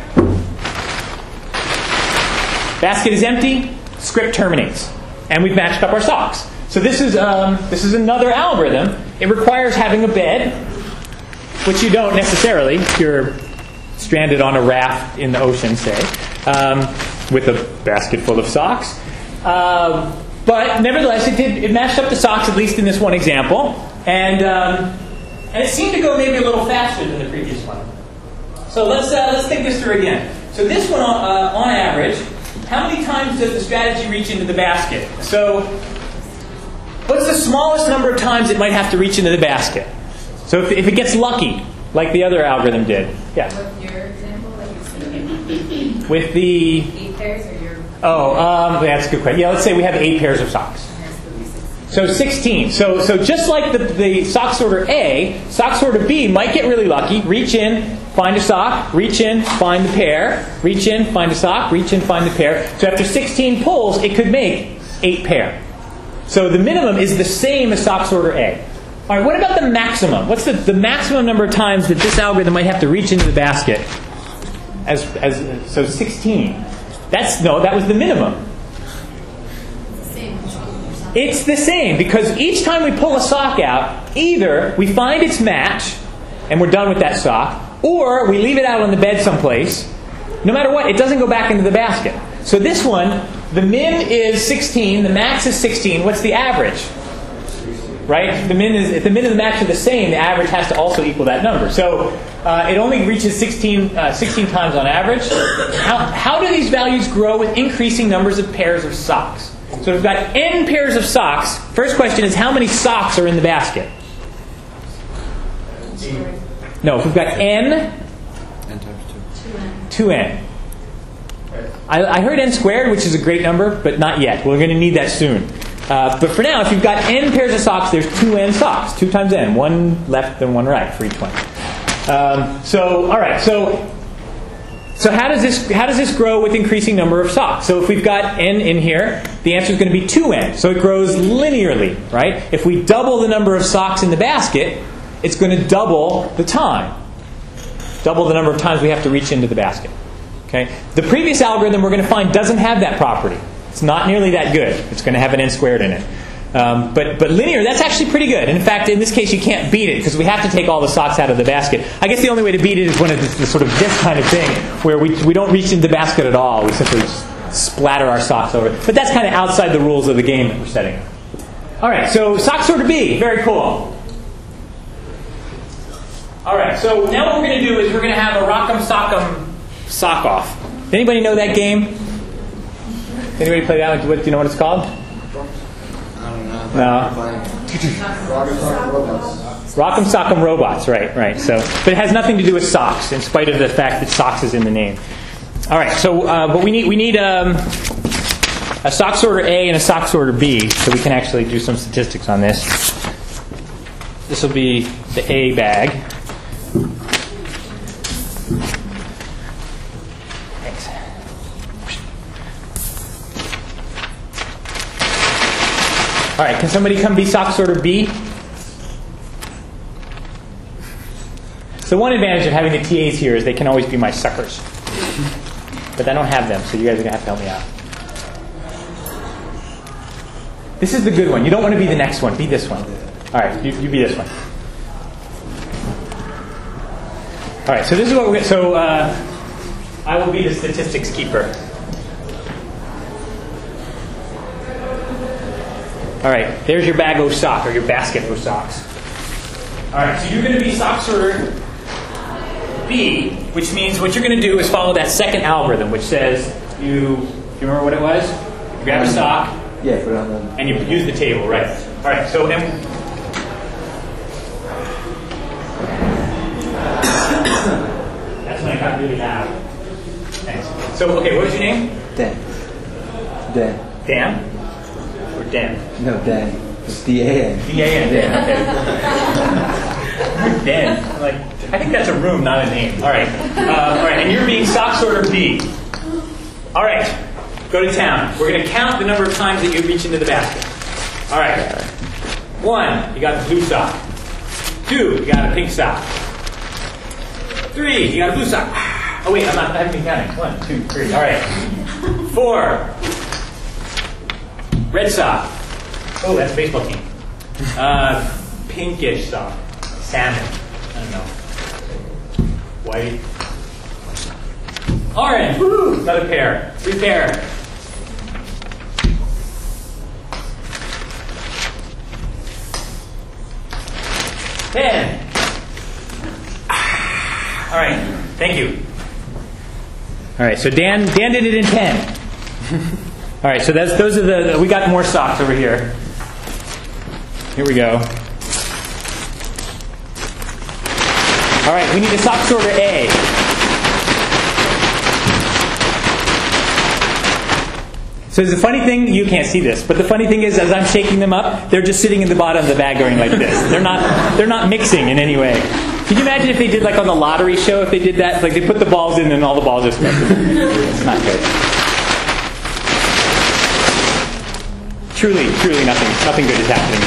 S1: Basket is empty. Script terminates. And we've matched up our socks. So this is um, this is another algorithm. It requires having a bed, which you don't necessarily if you're stranded on a raft in the ocean, say, um, with a basket full of socks. Um, but nevertheless, it did it matched up the socks, at least in this one example, and um, and it seemed to go maybe a little faster than the previous one. So let's uh, let's think this through again. So this one, uh, on average, how many times does the strategy reach into the basket? So what's the smallest number of times it might have to reach into the basket? So if, if it gets lucky, like the other algorithm did. Yeah.
S5: With your example, like you said,
S1: With the...
S5: eight pairs or your...
S1: Oh, um, that's a good question. Yeah, let's say we have eight pairs of socks. So sixteen. So so just like the, the sock sorter A, sock sorter B might get really lucky. Reach in, find a sock. Reach in, find the pair. Reach in, find a sock. Reach in, find the pair. So after sixteen pulls, it could make eight pair. So the minimum is the same as sock sorter A. All right, what about the maximum? What's the, the maximum number of times that this algorithm might have to reach into the basket? As as so sixteen. That's no, that was the minimum. It's the same because each time we pull a sock out, either we find its match and we're done with that sock, or we leave it out on the bed someplace. No matter what, it doesn't go back into the basket. So this one, the min is sixteen, the max is sixteen. What's the average? Right? If the min is if the min and the max are the same, the average has to also equal that number. So uh, it only reaches sixteen, uh, sixteen times on average. How, how do these values grow with increasing numbers of pairs of socks? So we've got n pairs of socks. First question is, how many socks are in the basket? No, if we've got n,
S2: N times two.
S1: two n. I, I heard n squared, which is a great number, but not yet. We're going to need that soon. Uh, but for now, if you've got n pairs of socks, there's two n socks. two times n. One left and one right for each one. Um, so, all right. So, so how does this how does this grow with increasing number of socks? So if we've got n in here, the answer is going to be two n. So it grows linearly, right? If we double the number of socks in the basket, it's going to double the time. Double the number of times we have to reach into the basket. Okay. The previous algorithm we're going to find doesn't have that property. It's not nearly that good. It's going to have an n squared in it. Um, but but linear, that's actually pretty good. And in fact, in this case, you can't beat it because we have to take all the socks out of the basket. I guess the only way to beat it is when it's this, sort of this kind of thing, where we we don't reach into the basket at all. We simply just splatter our socks over it. But that's kind of outside the rules of the game that we're setting up. All right, so sock sorter B, very cool. All right, so now what we're going to do is we're going to have a rock'em sock'em sock off. Anybody know that game? Anybody play that one? Do you know what it's called?
S2: I don't know.
S1: No. Rock'em Sock'em Robots, right, right. So, but it has nothing to do with socks, in spite of the fact that socks is in the name. All right. So, uh, but we need we need um, a sock sorter A and a sock sorter B, so we can actually do some statistics on this. This will be the A bag. Thanks. All right, can somebody come be sock sorter B? So one advantage of having the T As here is they can always be my suckers. But I don't have them, so you guys are going to have to help me out. This is the good one. You don't want to be the next one. Be this one. All right, you, you be this one. All right, so this is what we're going to... So uh, I will be the statistics keeper. All right, there's your bag of sock, or your basket of socks. All right, so you're going to be sock sorter B, which means what you're going to do is follow that second algorithm, which says you, do you remember what it was? You grab a sock,
S6: Yeah, put it on the...
S1: and you use the table, right? All right, so and that's when I got really loud. Thanks. So, okay, what was your name?
S6: Dan. Dan.
S1: Dan? Or Dan?
S6: No, Dan. It's D A N.
S1: D A N. Dan, okay. Dan. I'm like, I think that's a room, not a name. All right. Uh, all right, and you're being sock sorter B. All right, go to town. We're going to count the number of times that you reach into the basket. All right. One, you got the blue sock. Two, you got a pink sock. Three, you got a blue sock. Oh, wait, I'm not, I haven't been counting. One, two, three. All right. Four, red sock. Oh, that's a baseball team. Uh, pinkish sock. Salmon. I don't know. White. Orange. Woo! Another pair. Three pair. Ten. All right. Thank you. All right. So Dan, Dan did it in ten. All right. So that's those are the. We got more socks over here. Here we go. All right. We need a sock sorter A. So the funny thing, you can't see this, but the funny thing is, as I'm shaking them up, they're just sitting in the bottom of the bag going like this. They're not, they're not mixing in any way. Can you imagine if they did like on the lottery show, if they did that? Like they put the balls in and all the balls just went. It's not good. Truly, truly nothing, nothing good is happening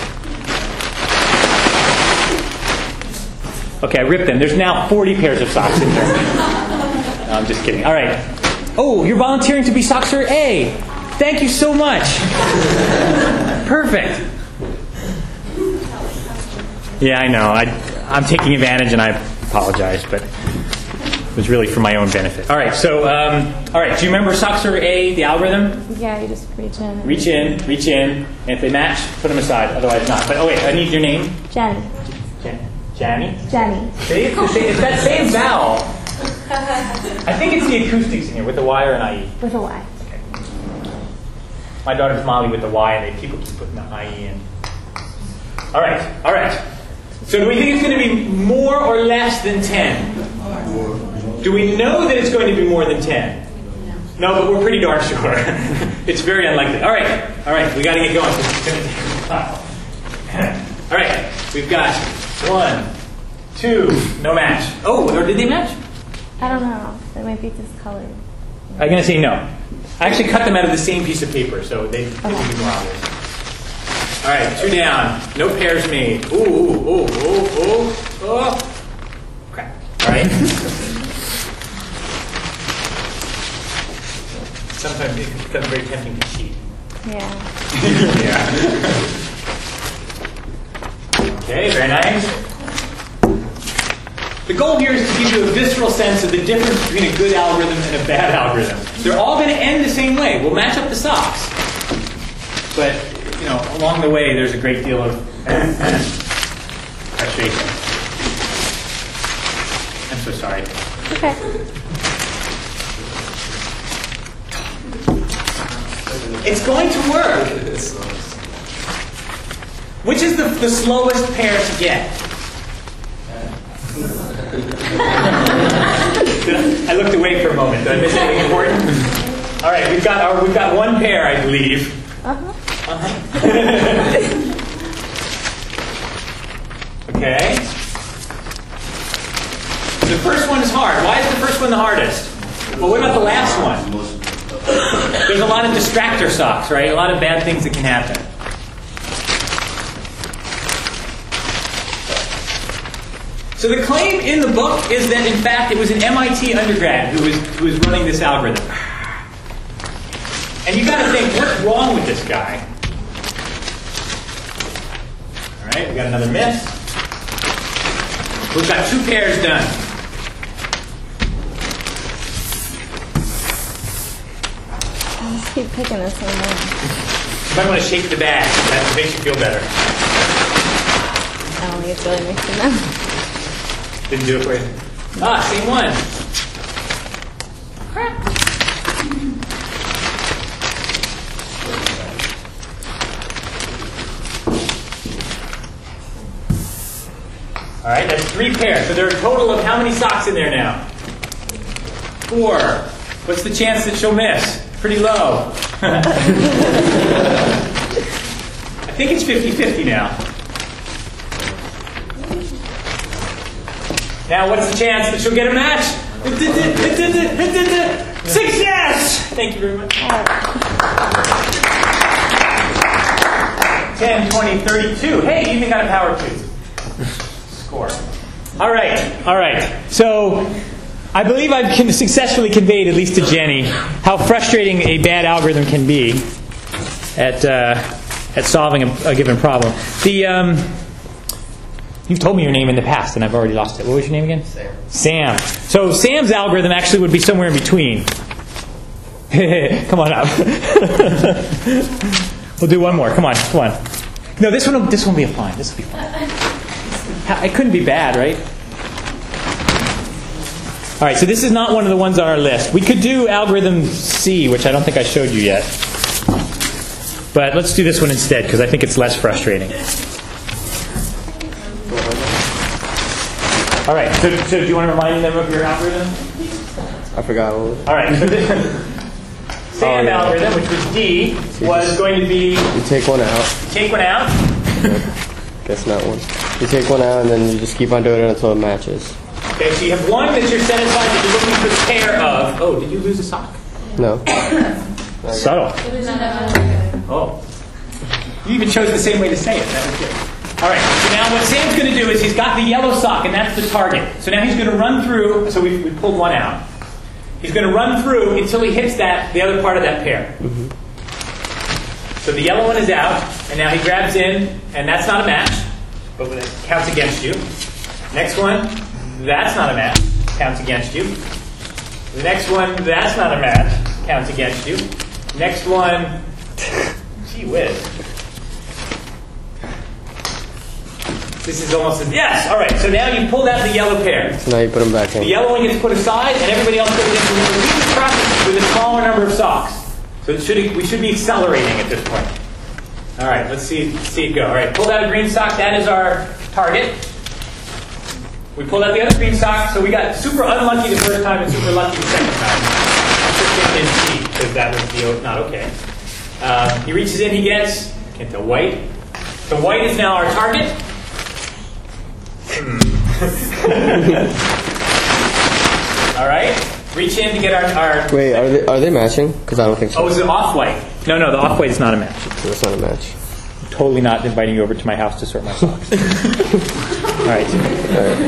S1: here. Okay, I ripped them. There's now forty pairs of socks in there. No, I'm just kidding. All right. Oh, you're volunteering to be sock sorter A. Thank you so much. Perfect. Yeah, I know. I, I'm taking advantage, and I apologize, but it was really for my own benefit. All right. So, um, all right. Do you remember sock sorter A, the algorithm?
S7: Yeah, you just reach in.
S1: Reach in, reach in, and if they match, put them aside. Otherwise, not. But oh wait, I need your name.
S7: Jen.
S1: Jen. Janny.
S7: Jenny.
S1: See, it's, the same, it's that same vowel. I think it's the acoustics in here with the Y or an I E.
S7: With a Y.
S1: Okay. My daughter's Molly with the Y, and they people keep putting the I E in. All right, all right. So do we think it's going to be more or less than ten? Do we know that it's going to be more than ten? No, but we're pretty darn sure. It's very unlikely. All right, all right. We got to get going. It's going to take a while. All right, we've got one, two, no match. Oh, or did they match?
S7: I don't know. They might be discolored.
S1: I'm going to say no. I actually cut them out of the same piece of paper, so they, they
S7: Okay.
S1: would be more obvious. All right, two down. No pairs made. Ooh, ooh, ooh, ooh, ooh, oh. Crap. All right. Sometimes it becomes very tempting to cheat.
S7: Yeah.
S1: Yeah. Okay, very nice. The goal here is to give you a visceral sense of the difference between a good algorithm and a bad algorithm. They're all going to end the same way. We'll match up the socks. But, you know, along the way, there's a great deal of frustration. I'm so sorry.
S7: Okay.
S1: It's going to work. Which is the, the slowest pair to get? I looked away for a moment. Did I miss anything important? All right, we've got our we've got one pair, I believe.
S7: Uh-huh.
S1: Uh-huh. Okay. The first one is hard. Why is the first one the hardest? Well, what about the last one? There's a lot of distractor socks, right? A lot of bad things that can happen. So the claim in the book is that, in fact, it was an M I T undergrad who was who was running this algorithm. And you got to think, what's wrong with this guy? right, we got another miss. We've got two pairs done.
S7: I just keep picking the same one.
S1: You might want to shake the bag. That makes you feel better.
S7: I don't think it's really mixing them.
S1: Didn't do it for you. Ah, same one. Crap. All right, that's three pairs. So there are a total of how many socks in there now? Four. What's the chance that she'll miss? Pretty low. I think it's fifty-fifty now. Now, what's the chance that she'll get a match? Six yes! Thank you very much. ten, twenty, thirty-two. Hey, you even got a power two. Score. All right, all right. So, I believe I've con- successfully conveyed, at least to Jenny, how frustrating a bad algorithm can be at uh, at solving a, a given problem. The um, you've told me your name in the past, and I've already lost it. What was your name again?
S4: Sam.
S1: Sam. So Sam's algorithm actually would be somewhere in between. Come on up. We'll do one more. Come on, come on. No, this one. Will, this one will be fine. This will be fine. It couldn't be bad, right? All right, so this is not one of the ones on our list. We could do algorithm C, which I don't think I showed you yet. But let's do this one instead, because I think it's less frustrating. All right, so, so do you want to remind them of your algorithm?
S4: I forgot what it was.
S1: All right, so this Sam
S4: Oh, yeah.
S1: algorithm, which was D, was going to be
S4: You take one out.
S1: take one out.
S4: Guess not one. You take one out and then you just keep on doing it until it matches.
S1: Okay, so you have one that you're set aside that you're looking for the pair of. Oh, did you lose a sock?
S4: No.
S1: Subtle. Oh. You even chose the same way to say it. That was good. All right, so now what Sam's going to do is he's got the yellow sock, and that's the target. So now he's going to run through. So we we pulled one out. He's going to run through until he hits that the other part of that pair.
S4: Mm-hmm.
S1: So the yellow one is out, and now he grabs in, and that's not a match, but it counts against you. Next one, that's not a match, counts against you. The next one, that's not a match, counts against you. Next one, gee whiz. This is almost a, yes, all right, so now you pulled out the yellow pair.
S4: So now you put them back in.
S1: The yellow one gets put aside, and everybody else goes in. So we repeat this process with a smaller number of socks. So it should, we should be accelerating at this point. All right, let's see, let's see it go. All right, pulled out a green sock. That is our target. We pulled out the other green sock, so we got super unlucky the first time and super lucky the second time. I'll just get in C, because that would be not okay. Uh, he reaches in, he gets, get the white. The white is now our target. All right, reach in to get our... our
S4: Wait, are they are they matching? Because I don't think so.
S1: oh, is it off-white? No, no, the off-white is not a match.
S4: So it's not a match.
S1: I'm totally not inviting you over to my house to sort my socks. All right.
S4: All right.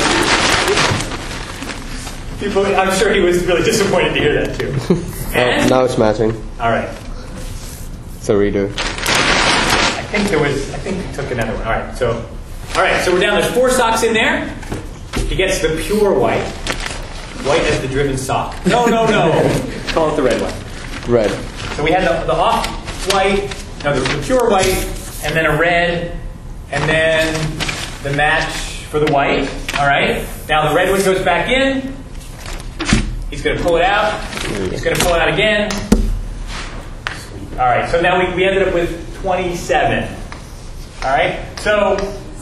S1: People, I'm sure he was really disappointed to hear that, too. And,
S4: Oh, now it's matching.
S1: all right.
S4: So redo.
S1: I think there was, I think he took another one. All right, so, all right, so we're down. There's four socks in there. He gets the pure white. White as the driven sock. No, no, no. Call it the red one.
S4: Red.
S1: So we had the, the off-white, no, the, the pure white, and then a red, and then the match for the white. All right. Now the red one goes back in. He's going to pull it out. He's going to pull it out again. All right. So now we, we ended up with twenty-seven. All right. So.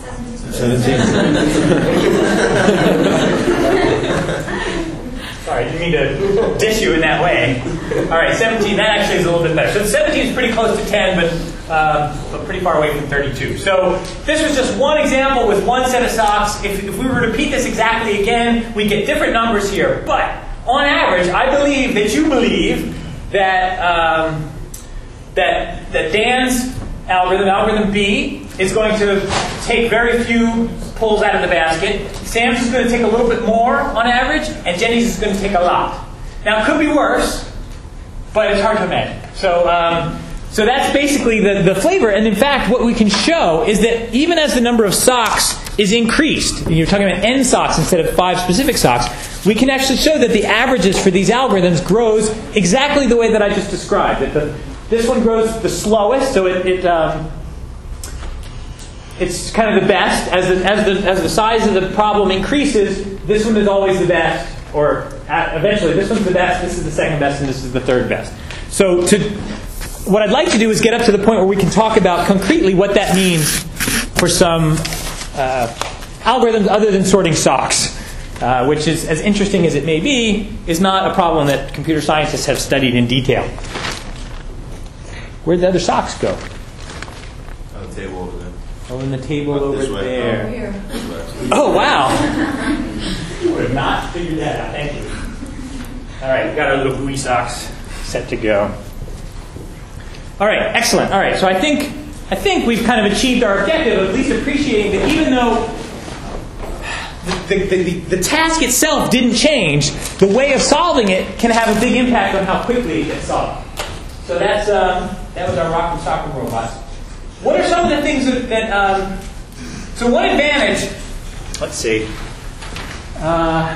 S1: Sorry, I didn't mean to dish you in that way. All right, seventeen, that actually is a little bit better. So seventeen is pretty close to ten, but, uh, but pretty far away from thirty-two. So this was just one example with one set of socks. If, if we were to repeat this exactly again, we get different numbers here. But on average, I believe that you believe that, um, that, that Dan's algorithm, algorithm B, is going to take very few pulls out of the basket. Sam's is going to take a little bit more on average, and Jenny's is going to take a lot. Now, it could be worse, but it's hard to imagine. So, um, So that's basically the, the flavor. And in fact, what we can show is that even as the number of socks is increased, and you're talking about n socks instead of five specific socks, we can actually show that the averages for these algorithms grows exactly the way that I just described. That the, this one grows the slowest, so it, it um, it's kind of the best. As the, as the as the size of the problem increases, this one is always the best, or uh, eventually this one's the best, this is the second best, and this is the third best. So to what I'd like to do is get up to the point where we can talk about concretely what that means for some uh, algorithms other than sorting socks, uh, which is, as interesting as it may be, is not a problem that computer scientists have studied in detail. Where'd the other socks go?
S3: On the table over there.
S1: Oh, in the table
S3: Up
S1: over
S3: this way.
S1: there.
S5: Here.
S3: This way.
S1: Oh, wow. I would have not figured that out. Thank you. All right, we've got our little gooey socks set to go. All right, excellent. All right, so I think I think we've kind of achieved our objective of at least appreciating that even though the, the, the, the task itself didn't change, the way of solving it can have a big impact on how quickly it gets solved. So that's um, that was our Rock'em Sock'em robots. What are some of the things that, that um, so one advantage, let's see, uh,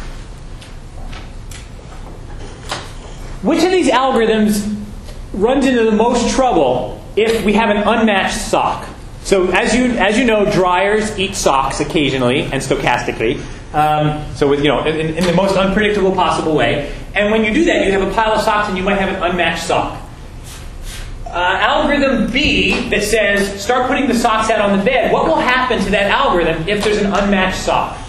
S1: which of these algorithms runs into the most trouble if we have an unmatched sock? So as you as you know, dryers eat socks occasionally and stochastically. Um, so with, you know, in, in the most unpredictable possible way. And when you do that, you have a pile of socks and you might have an unmatched sock. Uh, algorithm B that says start putting the socks out on the bed. What will happen to that algorithm if there's an unmatched sock?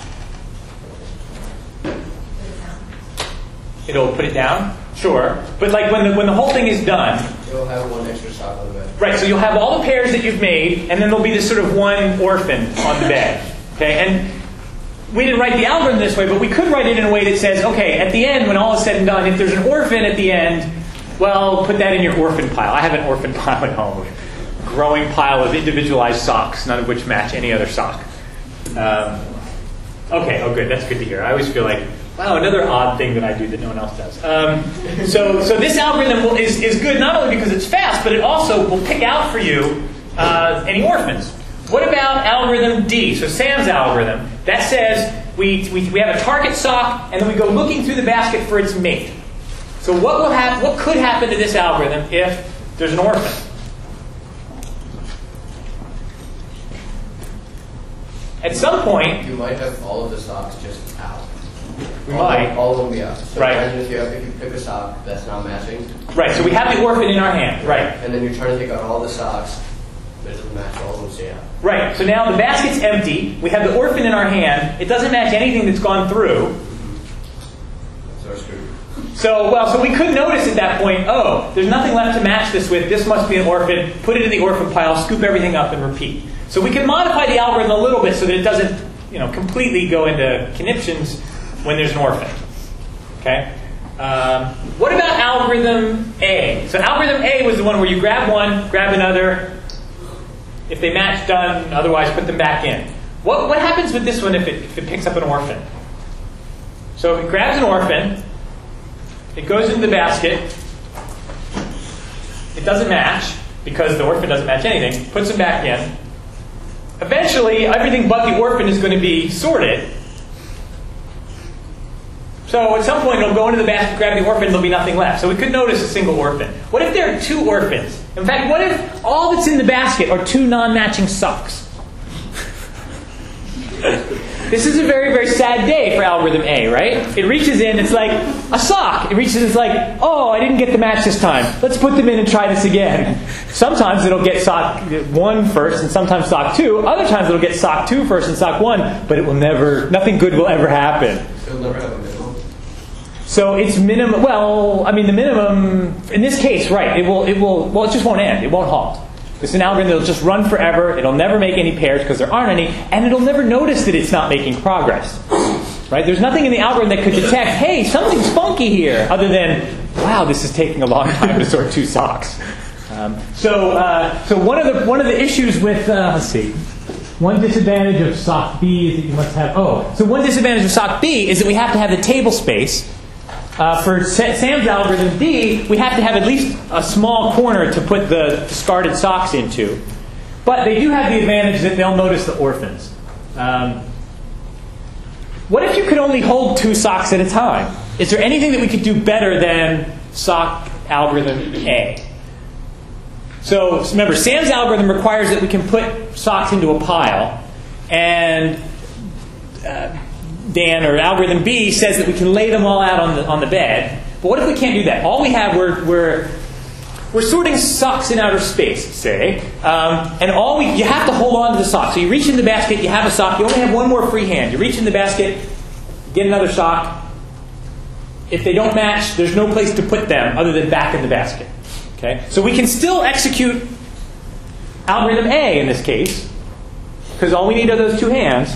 S1: It'll put it down? Sure. But like when the, when the whole thing is done,
S4: You'll have one extra sock on the bed.
S1: right, so you'll have all the pairs that you've made, and then there'll be this sort of one orphan on the bed. Okay, and we didn't write the algorithm this way, but we could write it in a way that says, okay, at the end, when all is said and done, if there's an orphan at the end, well, put that in your orphan pile. I have an orphan pile at home, a growing pile of individualized socks, none of which match any other sock. Um, okay, oh good, that's good to hear. I always feel like, wow, another odd thing that I do that no one else does. Um, so, so this algorithm will, is, is good not only because it's fast, but it also will pick out for you uh, any orphans. What about algorithm D? So Sam's algorithm. That says we, we, we have a target sock, and then we go looking through the basket for its mate. So what will happen? What could happen to this algorithm if there's an orphan? At some point,
S4: You might have all of the socks just out.
S1: we
S4: all,
S1: might.
S4: All of them be out. So
S1: Right.
S4: imagine if you, have, if you pick a sock that's not matching,
S1: Right, so we have the orphan in our hand. Right.
S4: and then you're trying to take out all the socks, but it doesn't match, all of them stay out.
S1: Right, so now the basket's empty. We have the orphan in our hand. It doesn't match anything that's gone through.
S4: So it's screwed.
S1: So, well, so we could notice at that point, oh, there's nothing left to match this with. This must be an orphan. Put it in the orphan pile, scoop everything up, and repeat. So we can modify the algorithm a little bit so that it doesn't, you know, completely go into conniptions when there's an orphan. Okay? Um, what about algorithm A? So algorithm A was the one where you grab one, grab another. If they match, done. Otherwise, put them back in. What, what happens with this one if it, if it picks up an orphan? So if it grabs an orphan, it goes into the basket. It doesn't match because the orphan doesn't match anything. Puts them back in. Eventually, everything but the orphan is going to be sorted. So at some point, it'll go into the basket, grab the orphan, there'll be nothing left. So we could notice a single orphan. What if there are two orphans? In fact, what if all that's in the basket are two non-matching socks? This is a very, very sad day for algorithm A, right? It reaches in, it's like a sock. It reaches in, it's like, oh, I didn't get the match this time. Let's put them in and try this again. Sometimes it'll get sock one first and sometimes sock two. Other times it'll get sock two first and sock one, but it will never, nothing good will ever happen.
S4: It'll never have a minimum.
S1: So it's minimum, well, I mean the minimum, in this case, right, it will, it will, well, it just won't end. It won't halt. It's an algorithm that will just run forever. It'll never make any pairs because there aren't any, and it'll never notice that it's not making progress. Right? There's nothing in the algorithm that could detect, hey, something's funky here, other than, wow, this is taking a long time to sort two socks. Um, so, uh, so one of the one of the issues with, uh, let's see, one disadvantage of sock B is that you must have, oh, so one disadvantage of sock B is that we have to have the table space. Uh, for Sa- Sam's algorithm B, we have to have at least a small corner to put the discarded socks into. But they do have the advantage that they'll notice the orphans. Um, what if you could only hold two socks at a time? Is there anything that we could do better than sock algorithm A? So remember, Sam's algorithm requires that we can put socks into a pile, and uh, Dan, or algorithm B, says that we can lay them all out on the on the bed. But what if we can't do that? All we have, we're we're we're sorting socks in outer space, say, um, and all we you have to hold on to the sock. So you reach in the basket, you have a sock. You only have one more free hand. You reach in the basket, get another sock. If they don't match, there's no place to put them other than back in the basket. Okay, so we can still execute algorithm A in this case, because all we need are those two hands.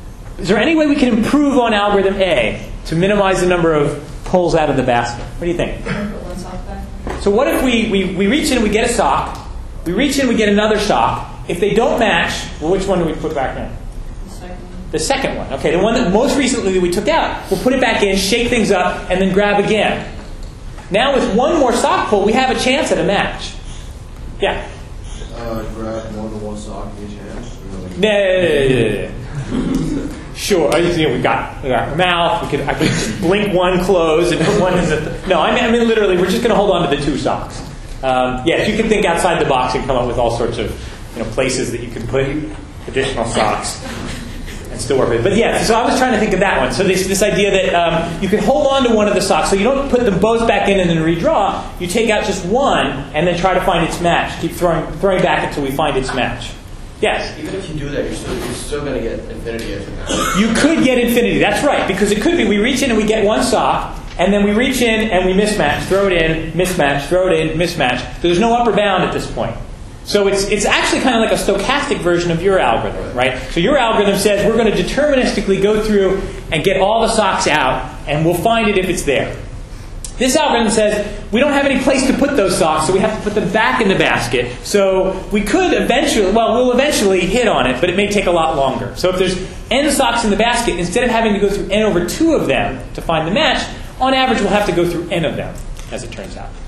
S1: Is there any way we can improve on algorithm A to minimize the number of pulls out of the basket? What do you think?
S5: Put one sock back.
S1: So what if we, we, we reach in and we get a sock, we reach in, we get another sock. If they don't match, well, which one do we put back in?
S5: The second.
S1: The second one. Okay, the one that most recently we took out. We'll put it back in, shake things up, and then grab again. Now with one more sock pull, we have a chance at a match. Yeah?
S2: Uh, grab more than one sock in each hand. Or like-
S1: No, no, no, no, no. Sure. I just, you know, we got we got our mouth. We could I could just blink one, close, and put one in the. No, I mean, I mean literally, we're just going to hold on to the two socks. Um, yes, you can think outside the box and come up with all sorts of, you know, places that you can put additional socks and still work with it. But yeah, so I was trying to think of that one. So this this idea that um, you can hold on to one of the socks, so you don't put them both back in and then redraw. You take out just one and then try to find its match. Keep throwing throwing back until we find its match. Yes.
S4: Even if you do that, you're still you're still going to get infinity as your match.
S1: You could get infinity. That's right, because it could be we reach in and we get one sock, and then we reach in and we mismatch, throw it in, mismatch, throw it in, mismatch. There's no upper bound at this point. So it's it's actually kind of like a stochastic version of your algorithm, right? So your algorithm says we're going to deterministically go through and get all the socks out, and we'll find it if it's there. This algorithm says we don't have any place to put those socks, so we have to put them back in the basket. So we could eventually, well, we'll eventually hit on it, but it may take a lot longer. So if there's n socks in the basket, instead of having to go through n over two of them to find the match, on average we'll have to go through n of them, as it turns out.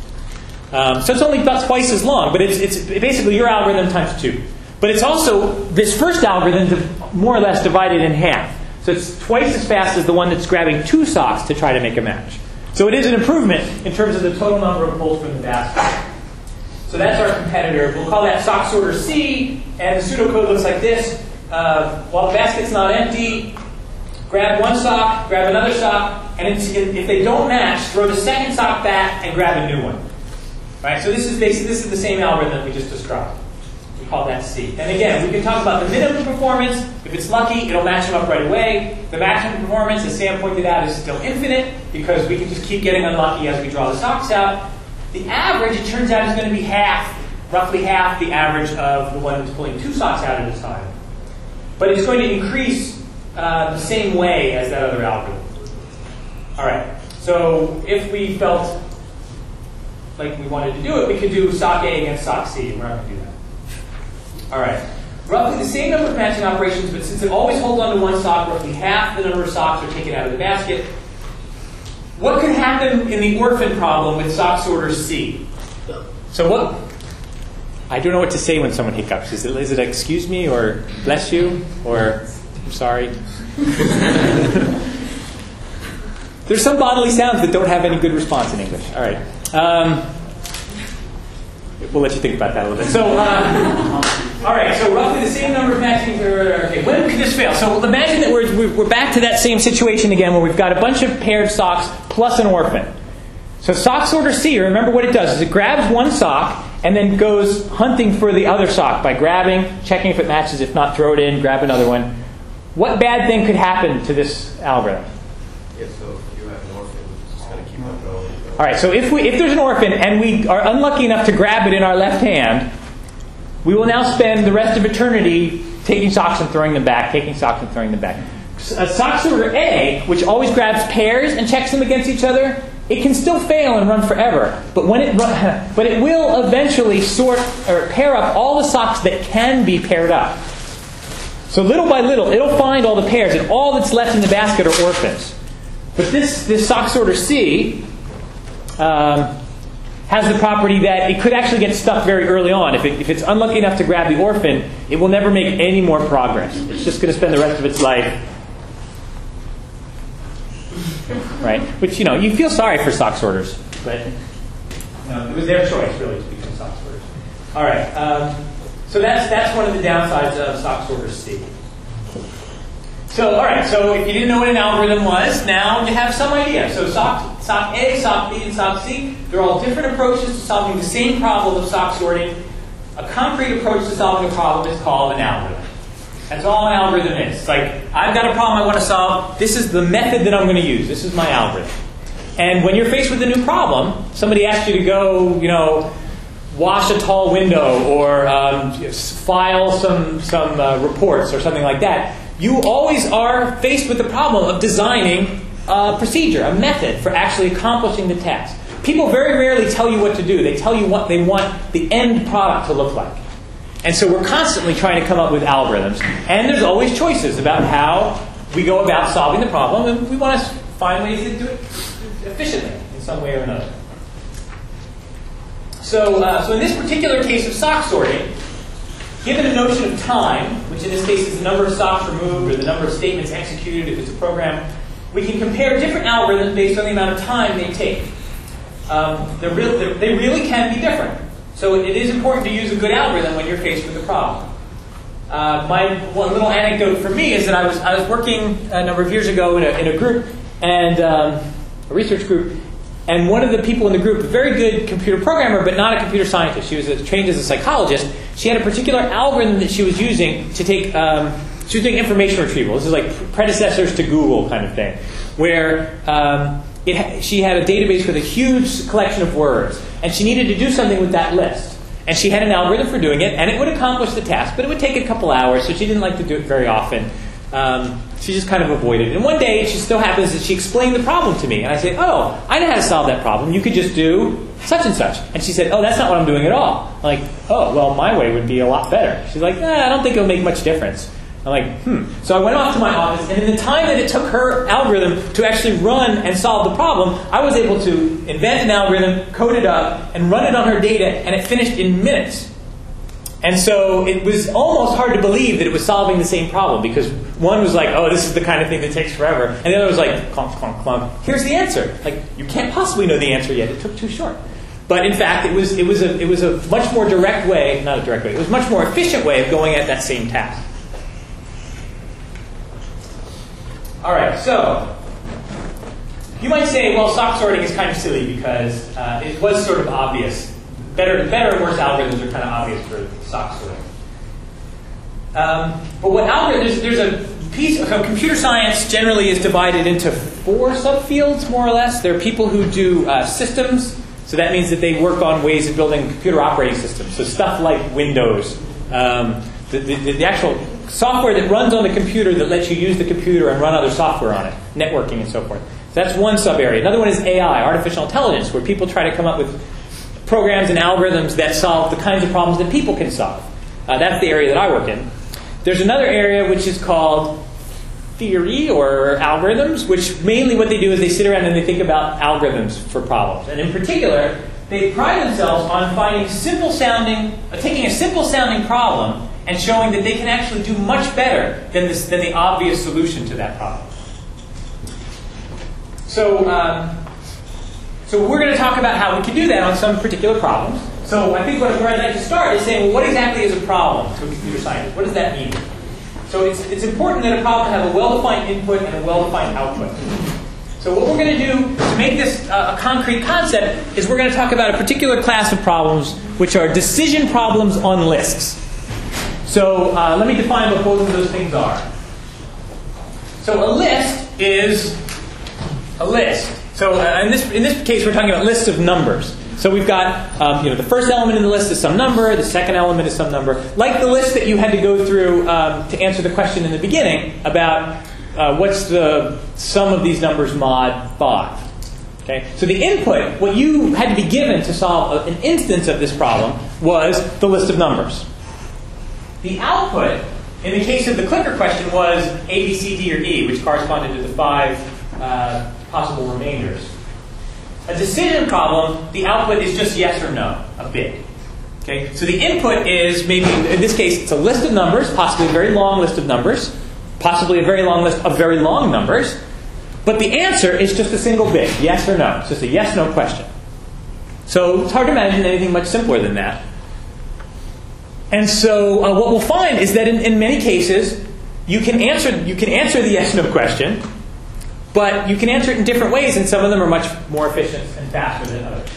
S1: Um, so it's only about twice as long, but it's, it's basically your algorithm times two. But it's also, this first algorithm more or less divided in half. So it's twice as fast as the one that's grabbing two socks to try to make a match. So it is an improvement in terms of the total number of pulls from the basket. So that's our competitor. We'll call that sock sorter C, and the pseudocode looks like this. Uh, while the basket's not empty, grab one sock, grab another sock, and if they don't match, throw the second sock back and grab a new one. Right? So this is basically this is the same algorithm we just described. We call that C. And again, we can talk about the minimum performance. If it's lucky, it'll match them up right away. The maximum performance, as Sam pointed out, is still infinite because we can just keep getting unlucky as we draw the socks out. The average, it turns out, is going to be half, roughly half the average of the one that's pulling two socks out at a time. But it's going to increase uh, the same way as that other algorithm. All right. So if we felt like we wanted to do it, we could do sock A against sock C. We're not going to do that. All right. Roughly the same number of matching operations, but since it always holds on to one sock, roughly half the number of socks are taken out of the basket. What could happen in the orphan problem with sock sorter C? So what? I don't know what to say when someone hiccups. Is it, is it excuse me or bless you or I'm sorry? There's some bodily sounds that don't have any good response in English. All right. Um, we'll let you think about that a little bit. So, uh, all right. So roughly the same number of matching. Okay. When could this fail? So imagine that we're we're back to that same situation again, where we've got a bunch of paired socks plus an orphan. So sock sorter C. Remember what it does is it grabs one sock and then goes hunting for the other sock by grabbing, checking if it matches. If not, throw it in, grab another one. What bad thing could happen to this algorithm?
S4: Yeah, so if you have an orphan, it's just going to keep on going.
S1: All right, so if we if there's an orphan and we are unlucky enough to grab it in our left hand, we will now spend the rest of eternity taking socks and throwing them back, taking socks and throwing them back. A sock sorter A, which always grabs pairs and checks them against each other, it can still fail and run forever. But when it run, but it will eventually sort or pair up all the socks that can be paired up. So little by little, it'll find all the pairs, and all that's left in the basket are orphans. But this, this sock sorter C um, has the property that it could actually get stuck very early on. If, it, if it's unlucky enough to grab the orphan, it will never make any more progress. It's just going to spend the rest of its life. Right? Which, you know, you feel sorry for sock sorters. But you know, it was their choice, really, to become sock sorters. All right. Um, so that's, that's one of the downsides of sock sorter C. So, all right, so if you didn't know what an algorithm was, now you have some idea. So sock, sock A, sock B, and sock C, they're all different approaches to solving the same problem of sock sorting. A concrete approach to solving a problem is called an algorithm. That's all an algorithm is. It's like, I've got a problem I want to solve. This is the method that I'm going to use. This is my algorithm. And when you're faced with a new problem, somebody asks you to go, you know, wash a tall window or um, file some, some uh, reports or something like that, you always are faced with the problem of designing a procedure, a method for actually accomplishing the task. People very rarely tell you what to do. They tell you what they want the end product to look like. And so we're constantly trying to come up with algorithms. And there's always choices about how we go about solving the problem. And we want to find ways to do it efficiently in some way or another. So, uh, so in this particular case of sock sorting, given a notion of time, which in this case is the number of socks removed or the number of statements executed if it's a program, we can compare different algorithms based on the amount of time they take. Um, they're real, they're, they really can be different. So it is important to use a good algorithm when you're faced with a problem. Uh, my one little anecdote for me is that I was I was working a number of years ago in a, in a group, and um, a research group, and one of the people in the group, a very good computer programmer, but not a computer scientist. She was a, trained as a psychologist. She had a particular algorithm that she was using to take. Um, she was doing information retrieval. This is like predecessors to Google kind of thing, where um, it ha- she had a database with a huge collection of words, and she needed to do something with that list. And she had an algorithm for doing it, and it would accomplish the task, but it would take a couple hours, so she didn't like to do it very often. Um, she just kind of avoided it. And one day, it just so happens that she explained the problem to me. And I said, oh, I know how to solve that problem. You could just do such and such. And she said, oh, that's not what I'm doing at all. I'm like, oh, well, my way would be a lot better. She's like, eh, I don't think it'll make much difference. I'm like, hmm. So I went off to my office, and in the time that it took her algorithm to actually run and solve the problem, I was able to invent an algorithm, code it up, and run it on her data, and it finished in minutes. And so it was almost hard to believe that it was solving the same problem, because one was like, oh, this is the kind of thing that takes forever, and the other was like, clunk, clunk, clunk. Here's the answer. Like, you can't possibly know the answer yet. It took too short. But in fact, it was it was a it was a much more direct way, not a direct way. It was a much more efficient way of going at that same task. All right, so you might say, well, sock sorting is kind of silly because uh, it was sort of obvious. Better, better and worse algorithms are kind of obvious for sock sorting. Um, but what algorithms, there's, there's a piece of so computer science generally is divided into four subfields, more or less. There are people who do uh, systems, so that means that they work on ways of building computer operating systems. So stuff like Windows, um, the, the, the actual software that runs on the computer that lets you use the computer and run other software on it, networking and so forth. So that's one sub-area. Another one is A I, artificial intelligence, where people try to come up with programs and algorithms that solve the kinds of problems that people can solve. Uh, that's the area that I work in. There's another area which is called theory or algorithms, which mainly what they do is they sit around and they think about algorithms for problems. And in particular, they pride themselves on finding simple-sounding, uh, taking a simple-sounding problem and showing that they can actually do much better than, this, than the obvious solution to that problem. So, um, so we're going to talk about how we can do that on some particular problems. So I think what, where I'd like to start is saying, well, what exactly is a problem to a computer scientist? What does that mean? So it's, it's important that a problem have a well-defined input and a well-defined output. So what we're going to do to make this uh, a concrete concept is we're going to talk about a particular class of problems, which are decision problems on lists. So uh, let me define what both of those things are. So a list is a list. So uh, in this in this case, we're talking about lists of numbers. So we've got um, you know the first element in the list is some number. The second element is some number. Like the list that you had to go through um, to answer the question in the beginning about uh, what's the sum of these numbers mod five. Okay. So the input, what you had to be given to solve an instance of this problem, was the list of numbers. The output, in the case of the clicker question, was A, B, C, D, or E, which corresponded to the five uh, possible remainders. A decision problem, the output is just yes or no, a bit. Okay? So the input is maybe, in this case, it's a list of numbers, possibly a very long list of numbers, possibly a very long list of very long numbers, but the answer is just a single bit, yes or no. It's just a yes-no question. So it's hard to imagine anything much simpler than that. And so uh, what we'll find is that in, in many cases, you can answer you can answer the yes-no question, but you can answer it in different ways, and some of them are much more efficient and faster than others.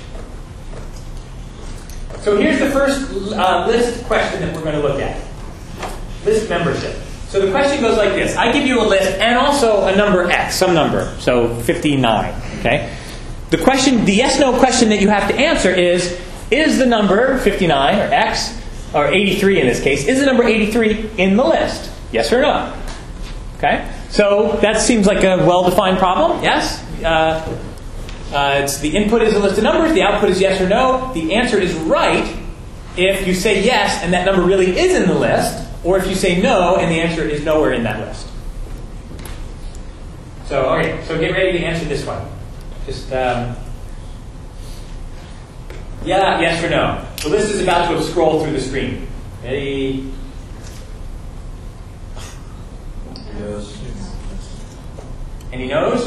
S1: So here's the first uh, list question that we're going to look at. List membership. So the question goes like this. I give you a list and also a number x, some number, so fifty-nine. Okay. The question, the yes-no question that you have to answer is, is the number fifty-nine, or x, or eighty-three in this case, is the number eighty-three in the list? Yes or no? Okay? So that seems like a well-defined problem. Yes? Uh, uh, it's the input is a list of numbers. The output is yes or no. The answer is right if you say yes and that number really is in the list, or if you say no and the answer is nowhere in that list. So, okay, so get ready to answer this one. Just, um, yeah, yes or no. The list is about to scroll through the screen. Ready?
S2: Yes.
S1: Any no's?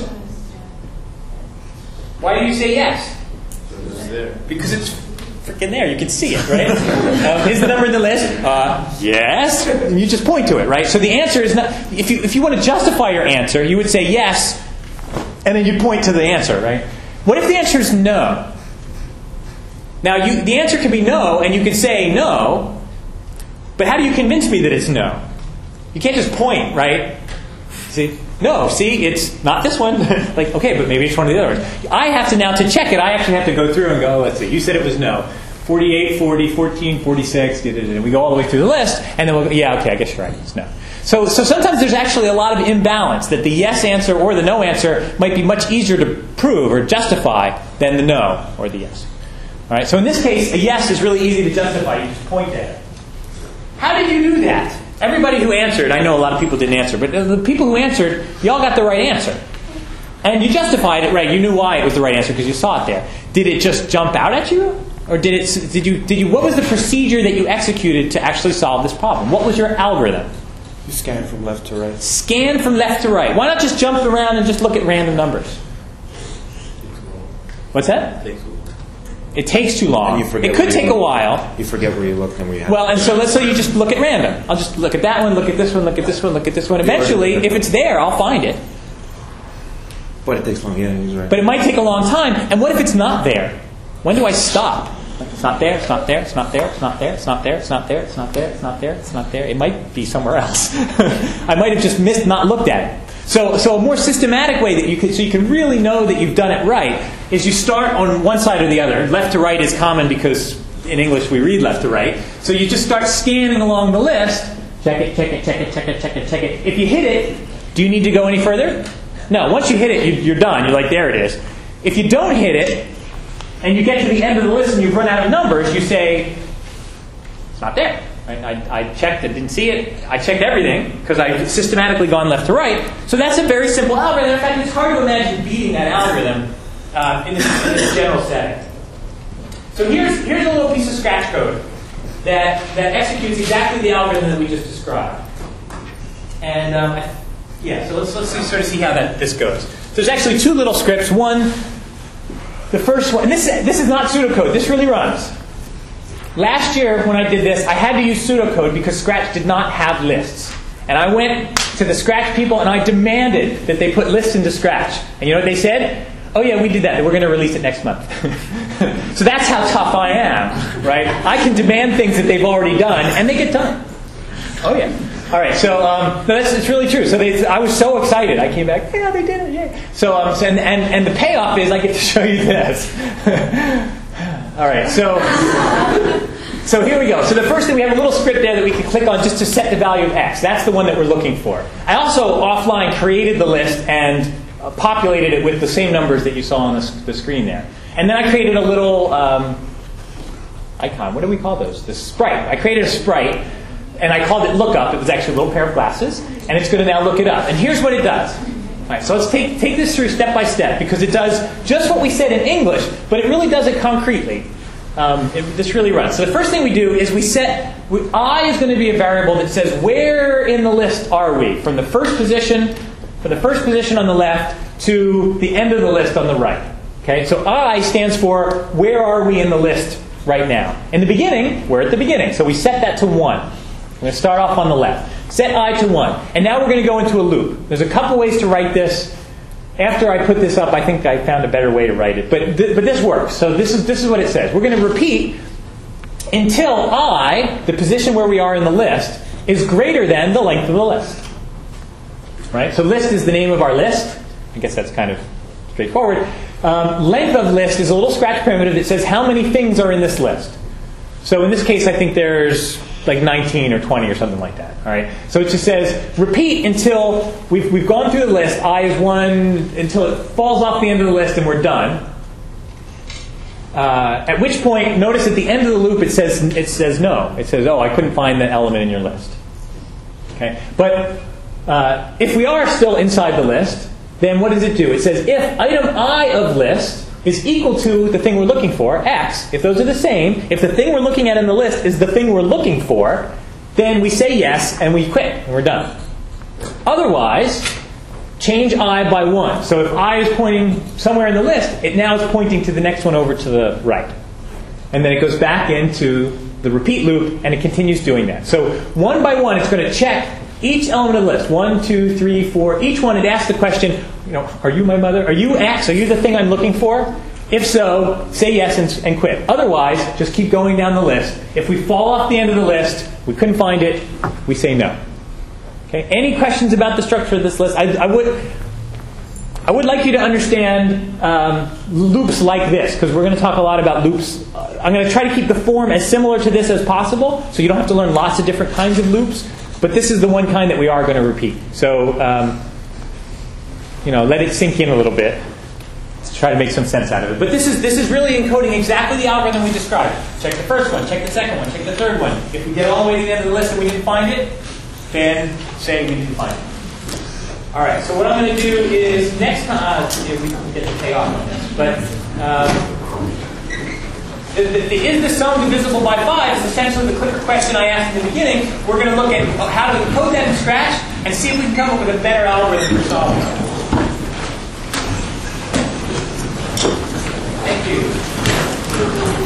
S1: Why do you say yes?
S3: It's there.
S1: Because it's freaking there. You can see it, right? um, is the number in the list? Uh, yes. And you just point to it, right? So the answer is not. If you if you want to justify your answer, you would say yes, and then you point to the answer, right? What if the answer is no? Now, you, the answer can be no, and you can say no, but how do you convince me that it's no? You can't just point, right? See? No, see, it's not this one. Like, okay, but maybe it's one of the other ones. I have to now, to check it, I actually have to go through and go, let's see, you said it was no. forty-eight, forty, fourteen, forty-six, and we go all the way through the list, and then we'll go, yeah, okay, I guess you're right, it's no. So, so sometimes there's actually a lot of imbalance, that the yes answer or the no answer might be much easier to prove or justify than the no or the yes. All right, so in this case, a yes is really easy to justify. You just point at it. How did you do that? Everybody who answered, I know a lot of people didn't answer, but the people who answered, you all got the right answer. And you justified it right. You knew why it was the right answer because you saw it there. Did it just jump out at you? Or did it? Did you? Did you? What was the procedure that you executed to actually solve this problem? What was your algorithm?
S6: You scan from left to right.
S1: Scan from left to right. Why not just jump around and just look at random numbers? What's that? It takes too long.
S6: And you forget
S1: It could
S6: where
S1: take
S6: you
S1: a while.
S6: You forget where you looked and where you had.
S1: Well, and so let's say you just look at random. I'll just look at that one, look at this one, look at this one, look at this one. Eventually, if it's there, I'll find it.
S6: But it takes long. Yeah, he's right.
S1: But it might take a long time. And what if it's not there? When do I stop? It's not there, it's not there, it's not there, it's not there, it's not there, it's not there, it's not there, it's not there, it's not there. It might be somewhere else. I might have just missed, not looked at it. So, so a more systematic way that you can, so you can really know that you've done it right, is you start on one side or the other. Left to right is common because in English we read left to right. So you just start scanning along the list. Check it, check it, check it, check it, check it, check it. If you hit it, do you need to go any further? No. Once you hit it, you, you're done. You're like, there it is. If you don't hit it, and you get to the end of the list and you've run out of numbers, you say, it's not there. Right? I, I checked it, didn't see it. I checked everything because I've systematically gone left to right. So that's a very simple algorithm. In fact, it's hard to imagine beating that algorithm uh, in, this, in this general setting. So here's, here's a little piece of Scratch code that, that executes exactly the algorithm that we just described. And um, yeah, so let's, let's see, sort of see how that this goes. So there's actually two little scripts. One, the first one, and this, this is not pseudocode. This really runs. Last year, when I did this, I had to use pseudocode because Scratch did not have lists. And I went to the Scratch people and I demanded that they put lists into Scratch. And you know what they said? Oh yeah, we did that. We're going to release it next month. So that's how tough I am, right? I can demand things that they've already done, and they get done. Oh yeah. All right. So um, no, that's it's really true. So they, I was so excited. I came back. Yeah, they did it. Yeah. So um, so, and, and and the payoff is I get to show you this. All right. So. So here we go. So the first thing, we have a little script there that we can click on just to set the value of x. That's the one that we're looking for. I also, offline, created the list and uh, populated it with the same numbers that you saw on the, the screen there. And then I created a little um, icon. What do we call those? The sprite. I created a sprite, and I called it lookup. It was actually a little pair of glasses. And it's going to now look it up. And here's what it does. All right, so let's take, take this through step by step, because it does just what we said in English, but it really does it concretely. Um, it, this really runs. So the first thing we do is we set, we, I is going to be a variable that says where in the list are we? From the first position, from the first position on the left to the end of the list on the right. Okay, so I stands for where are we in the list right now. In the beginning, we're at the beginning, so we set that to one. I'm going to start off on the left. Set I to one. And now we're going to go into a loop. There's a couple ways to write this. After I put this up, I think I found a better way to write it. But, th- but this works. So this is, this is what it says. We're going to repeat until I, the position where we are in the list, is greater than the length of the list. Right? So list is the name of our list. I guess that's kind of straightforward. Um, length of list is a little scratch primitive that says how many things are in this list. So in this case, I think there's like nineteen or twenty or something like that. All right. So it just says repeat until we've we've gone through the list. I is one until it falls off the end of the list and we're done. Uh, at which point, notice at the end of the loop it says it says no. It says, oh, I couldn't find that element in your list. Okay. But uh, if we are still inside the list, then what does it do? It says if item I of list is equal to the thing we're looking for, X, if those are the same, if the thing we're looking at in the list is the thing we're looking for, then we say yes and we quit and we're done. Otherwise, change I by one. So if I is pointing somewhere in the list, it now is pointing to the next one over to the right. And then it goes back into the repeat loop and it continues doing that. So one by one, it's going to check each element of the list. One, two, three, four. Each one it asks the question, you know, are you my mother? Are you X? Are you the thing I'm looking for? If so, say yes and, and quit. Otherwise, just keep going down the list. If we fall off the end of the list, we couldn't find it, we say no. Okay. Any questions about the structure of this list? I, I would I would like you to understand um, loops like this, because we're going to talk a lot about loops. Uh, I'm going to try to keep the form as similar to this as possible, so you don't have to learn lots of different kinds of loops. But this is the one kind that we are going to repeat. So, um, you know, let it sink in a little bit to try to make some sense out of it. But this is this is really encoding exactly the algorithm we described. Check the first one, check the second one, check the third one. If we get all the way to the end of the list and we didn't find it, then say we didn't find it. All right. So what I'm going to do is next time uh, yeah, we can get the payoff on this, but. Um, The, the, the is the sum divisible by five is essentially the clicker question I asked in the beginning. We're going to look at how to code that in Scratch and see if we can come up with a better algorithm for solving it. Thank you.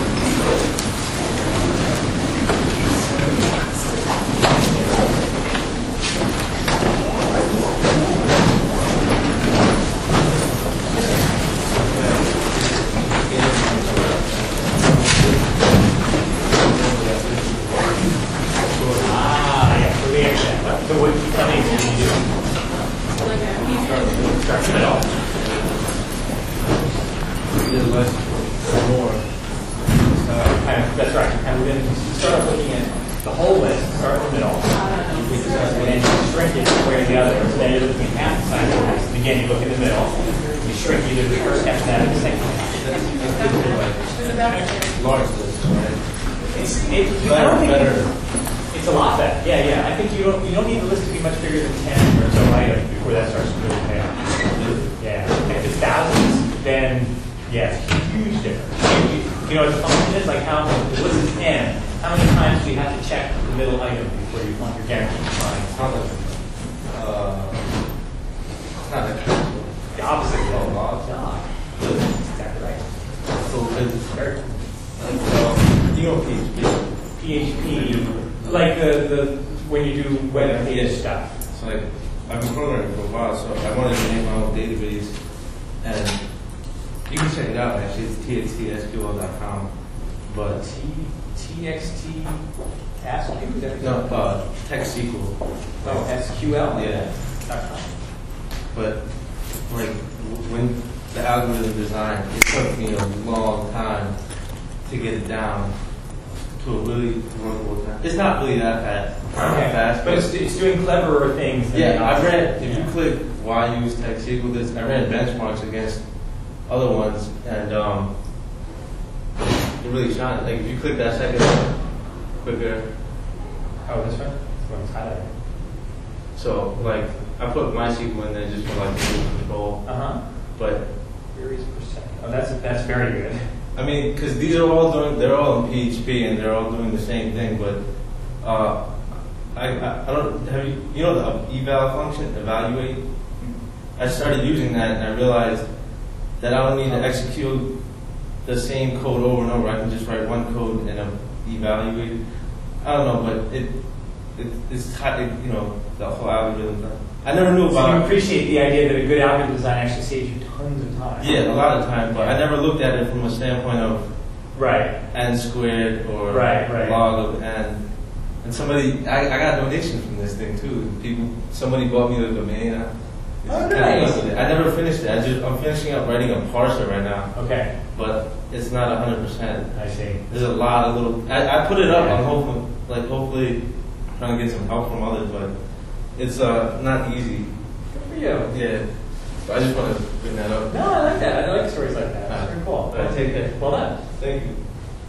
S1: So what you tell me is what you do? Start from it all.
S2: More.
S1: Uh, kind of, that's right. And we're going to start off looking at the whole list, start from it all. And then shrink it one way or the other. So then you're looking at half the size of the list. And again, you look in the middle. You shrink either the first half of that or the second half.
S2: Large list, right?
S1: It's, it, I don't think it's a lot better. Yeah, yeah. I think you don't you don't need the list to be much bigger than ten or so items before that starts to really pay off. Yeah. If it's thousands, then yeah, it's a huge difference. You know, the function is like how the list is n. How many times do you have to check the middle item before you want your guaranteed to find?
S2: Uh, it's not that
S1: The opposite. Oh, well, it's not. That's exactly right.
S2: So it's
S1: Very cool.
S2: like, uh, you know, P H P.
S1: P H P, like the, the when you do web page stuff.
S2: So like, I've been programming for a while, so I wanted to make my own database, and you can check it out. Actually, it's t x t s q l dot com. But
S1: T T X T task queue?
S2: no, uh, TextSQL.
S1: Oh, S Q L.
S2: Yeah.
S1: Dot com.
S2: But like when the algorithm design, it took me a long time to get it down to a really workable time. It's not really that fast,
S1: Okay.
S2: fast,
S1: But it's, it's doing cleverer things. Than
S2: yeah,
S1: the
S2: I ran.
S1: opposite.
S2: If
S1: Yeah.
S2: you click why use TextSQL, this I ran benchmarks against other ones, and um, it really shines. Like if you click that second one, quicker.
S1: Oh, this one? This one's highlighted.
S2: So like I put MySQL in there just for like visual control,
S1: Uh huh.
S2: but
S1: Queries per second. Oh, that's that's very good.
S2: I mean, because these are all doing, they're all in P H P and they're all doing the same thing, but uh, I, I, I don't, have you, you know the eval function, evaluate? I started using that and I realized that I don't need to execute the same code over and over. I can just write one code and um, evaluate it. I don't know, but it, it it's, hard, it, you know, the whole algorithm. I never knew
S1: So you
S2: about
S1: appreciate the idea that a good algorithm design actually saves you tons of time.
S2: yeah, a lot of time, but I never looked at it from a standpoint of
S1: Right.
S2: n squared or
S1: Right, right.
S2: log of n. And somebody, I, I got donations from this thing too. People, somebody bought me the domain. I,
S1: Oh,
S2: kinda
S1: nice.
S2: love it. I never finished it. I just, I'm finishing up writing a parser right now,
S1: Okay.
S2: but it's not a hundred percent.
S1: I see.
S2: There's a lot of little. I, I put it up. I'm hoping, like, hopefully, trying to get some help from others, but it's uh not easy.
S1: Good for you.
S2: Yeah. So I just want to bring that up.
S1: No, I like that. I like stories like that. That's very cool.
S2: All right, take care.
S1: Well done.
S2: Thank you.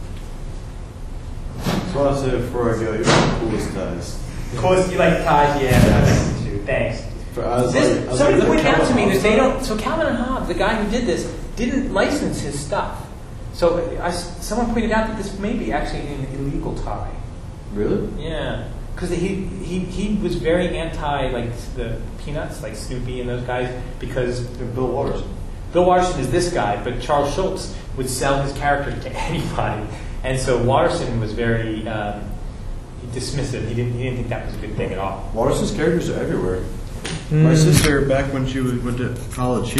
S3: Just want to say before I go, you're the coolest guys.
S1: Of course, you like ties, yeah.
S3: Yes.
S1: That's too. Thanks.
S3: For, I was
S1: This,
S3: like, I was
S1: somebody
S3: like,
S1: pointed out to me
S3: Calvin
S1: that they
S3: Hobbes.
S1: don't. So Calvin and Hobbes, the guy who did this, didn't license his stuff. So I, someone pointed out that this may be actually an illegal tie.
S3: Really?
S1: Yeah, because he, he he was very anti like the Peanuts, like Snoopy and those guys, because
S3: Bill Waters.
S1: Bill Watterson is this guy, but Charles Schultz would sell his character to anybody, and so Watterson was very um, dismissive. He didn't he didn't think that was a good thing at all.
S3: Waterson's characters are everywhere. My sister, back when she was, went to college, she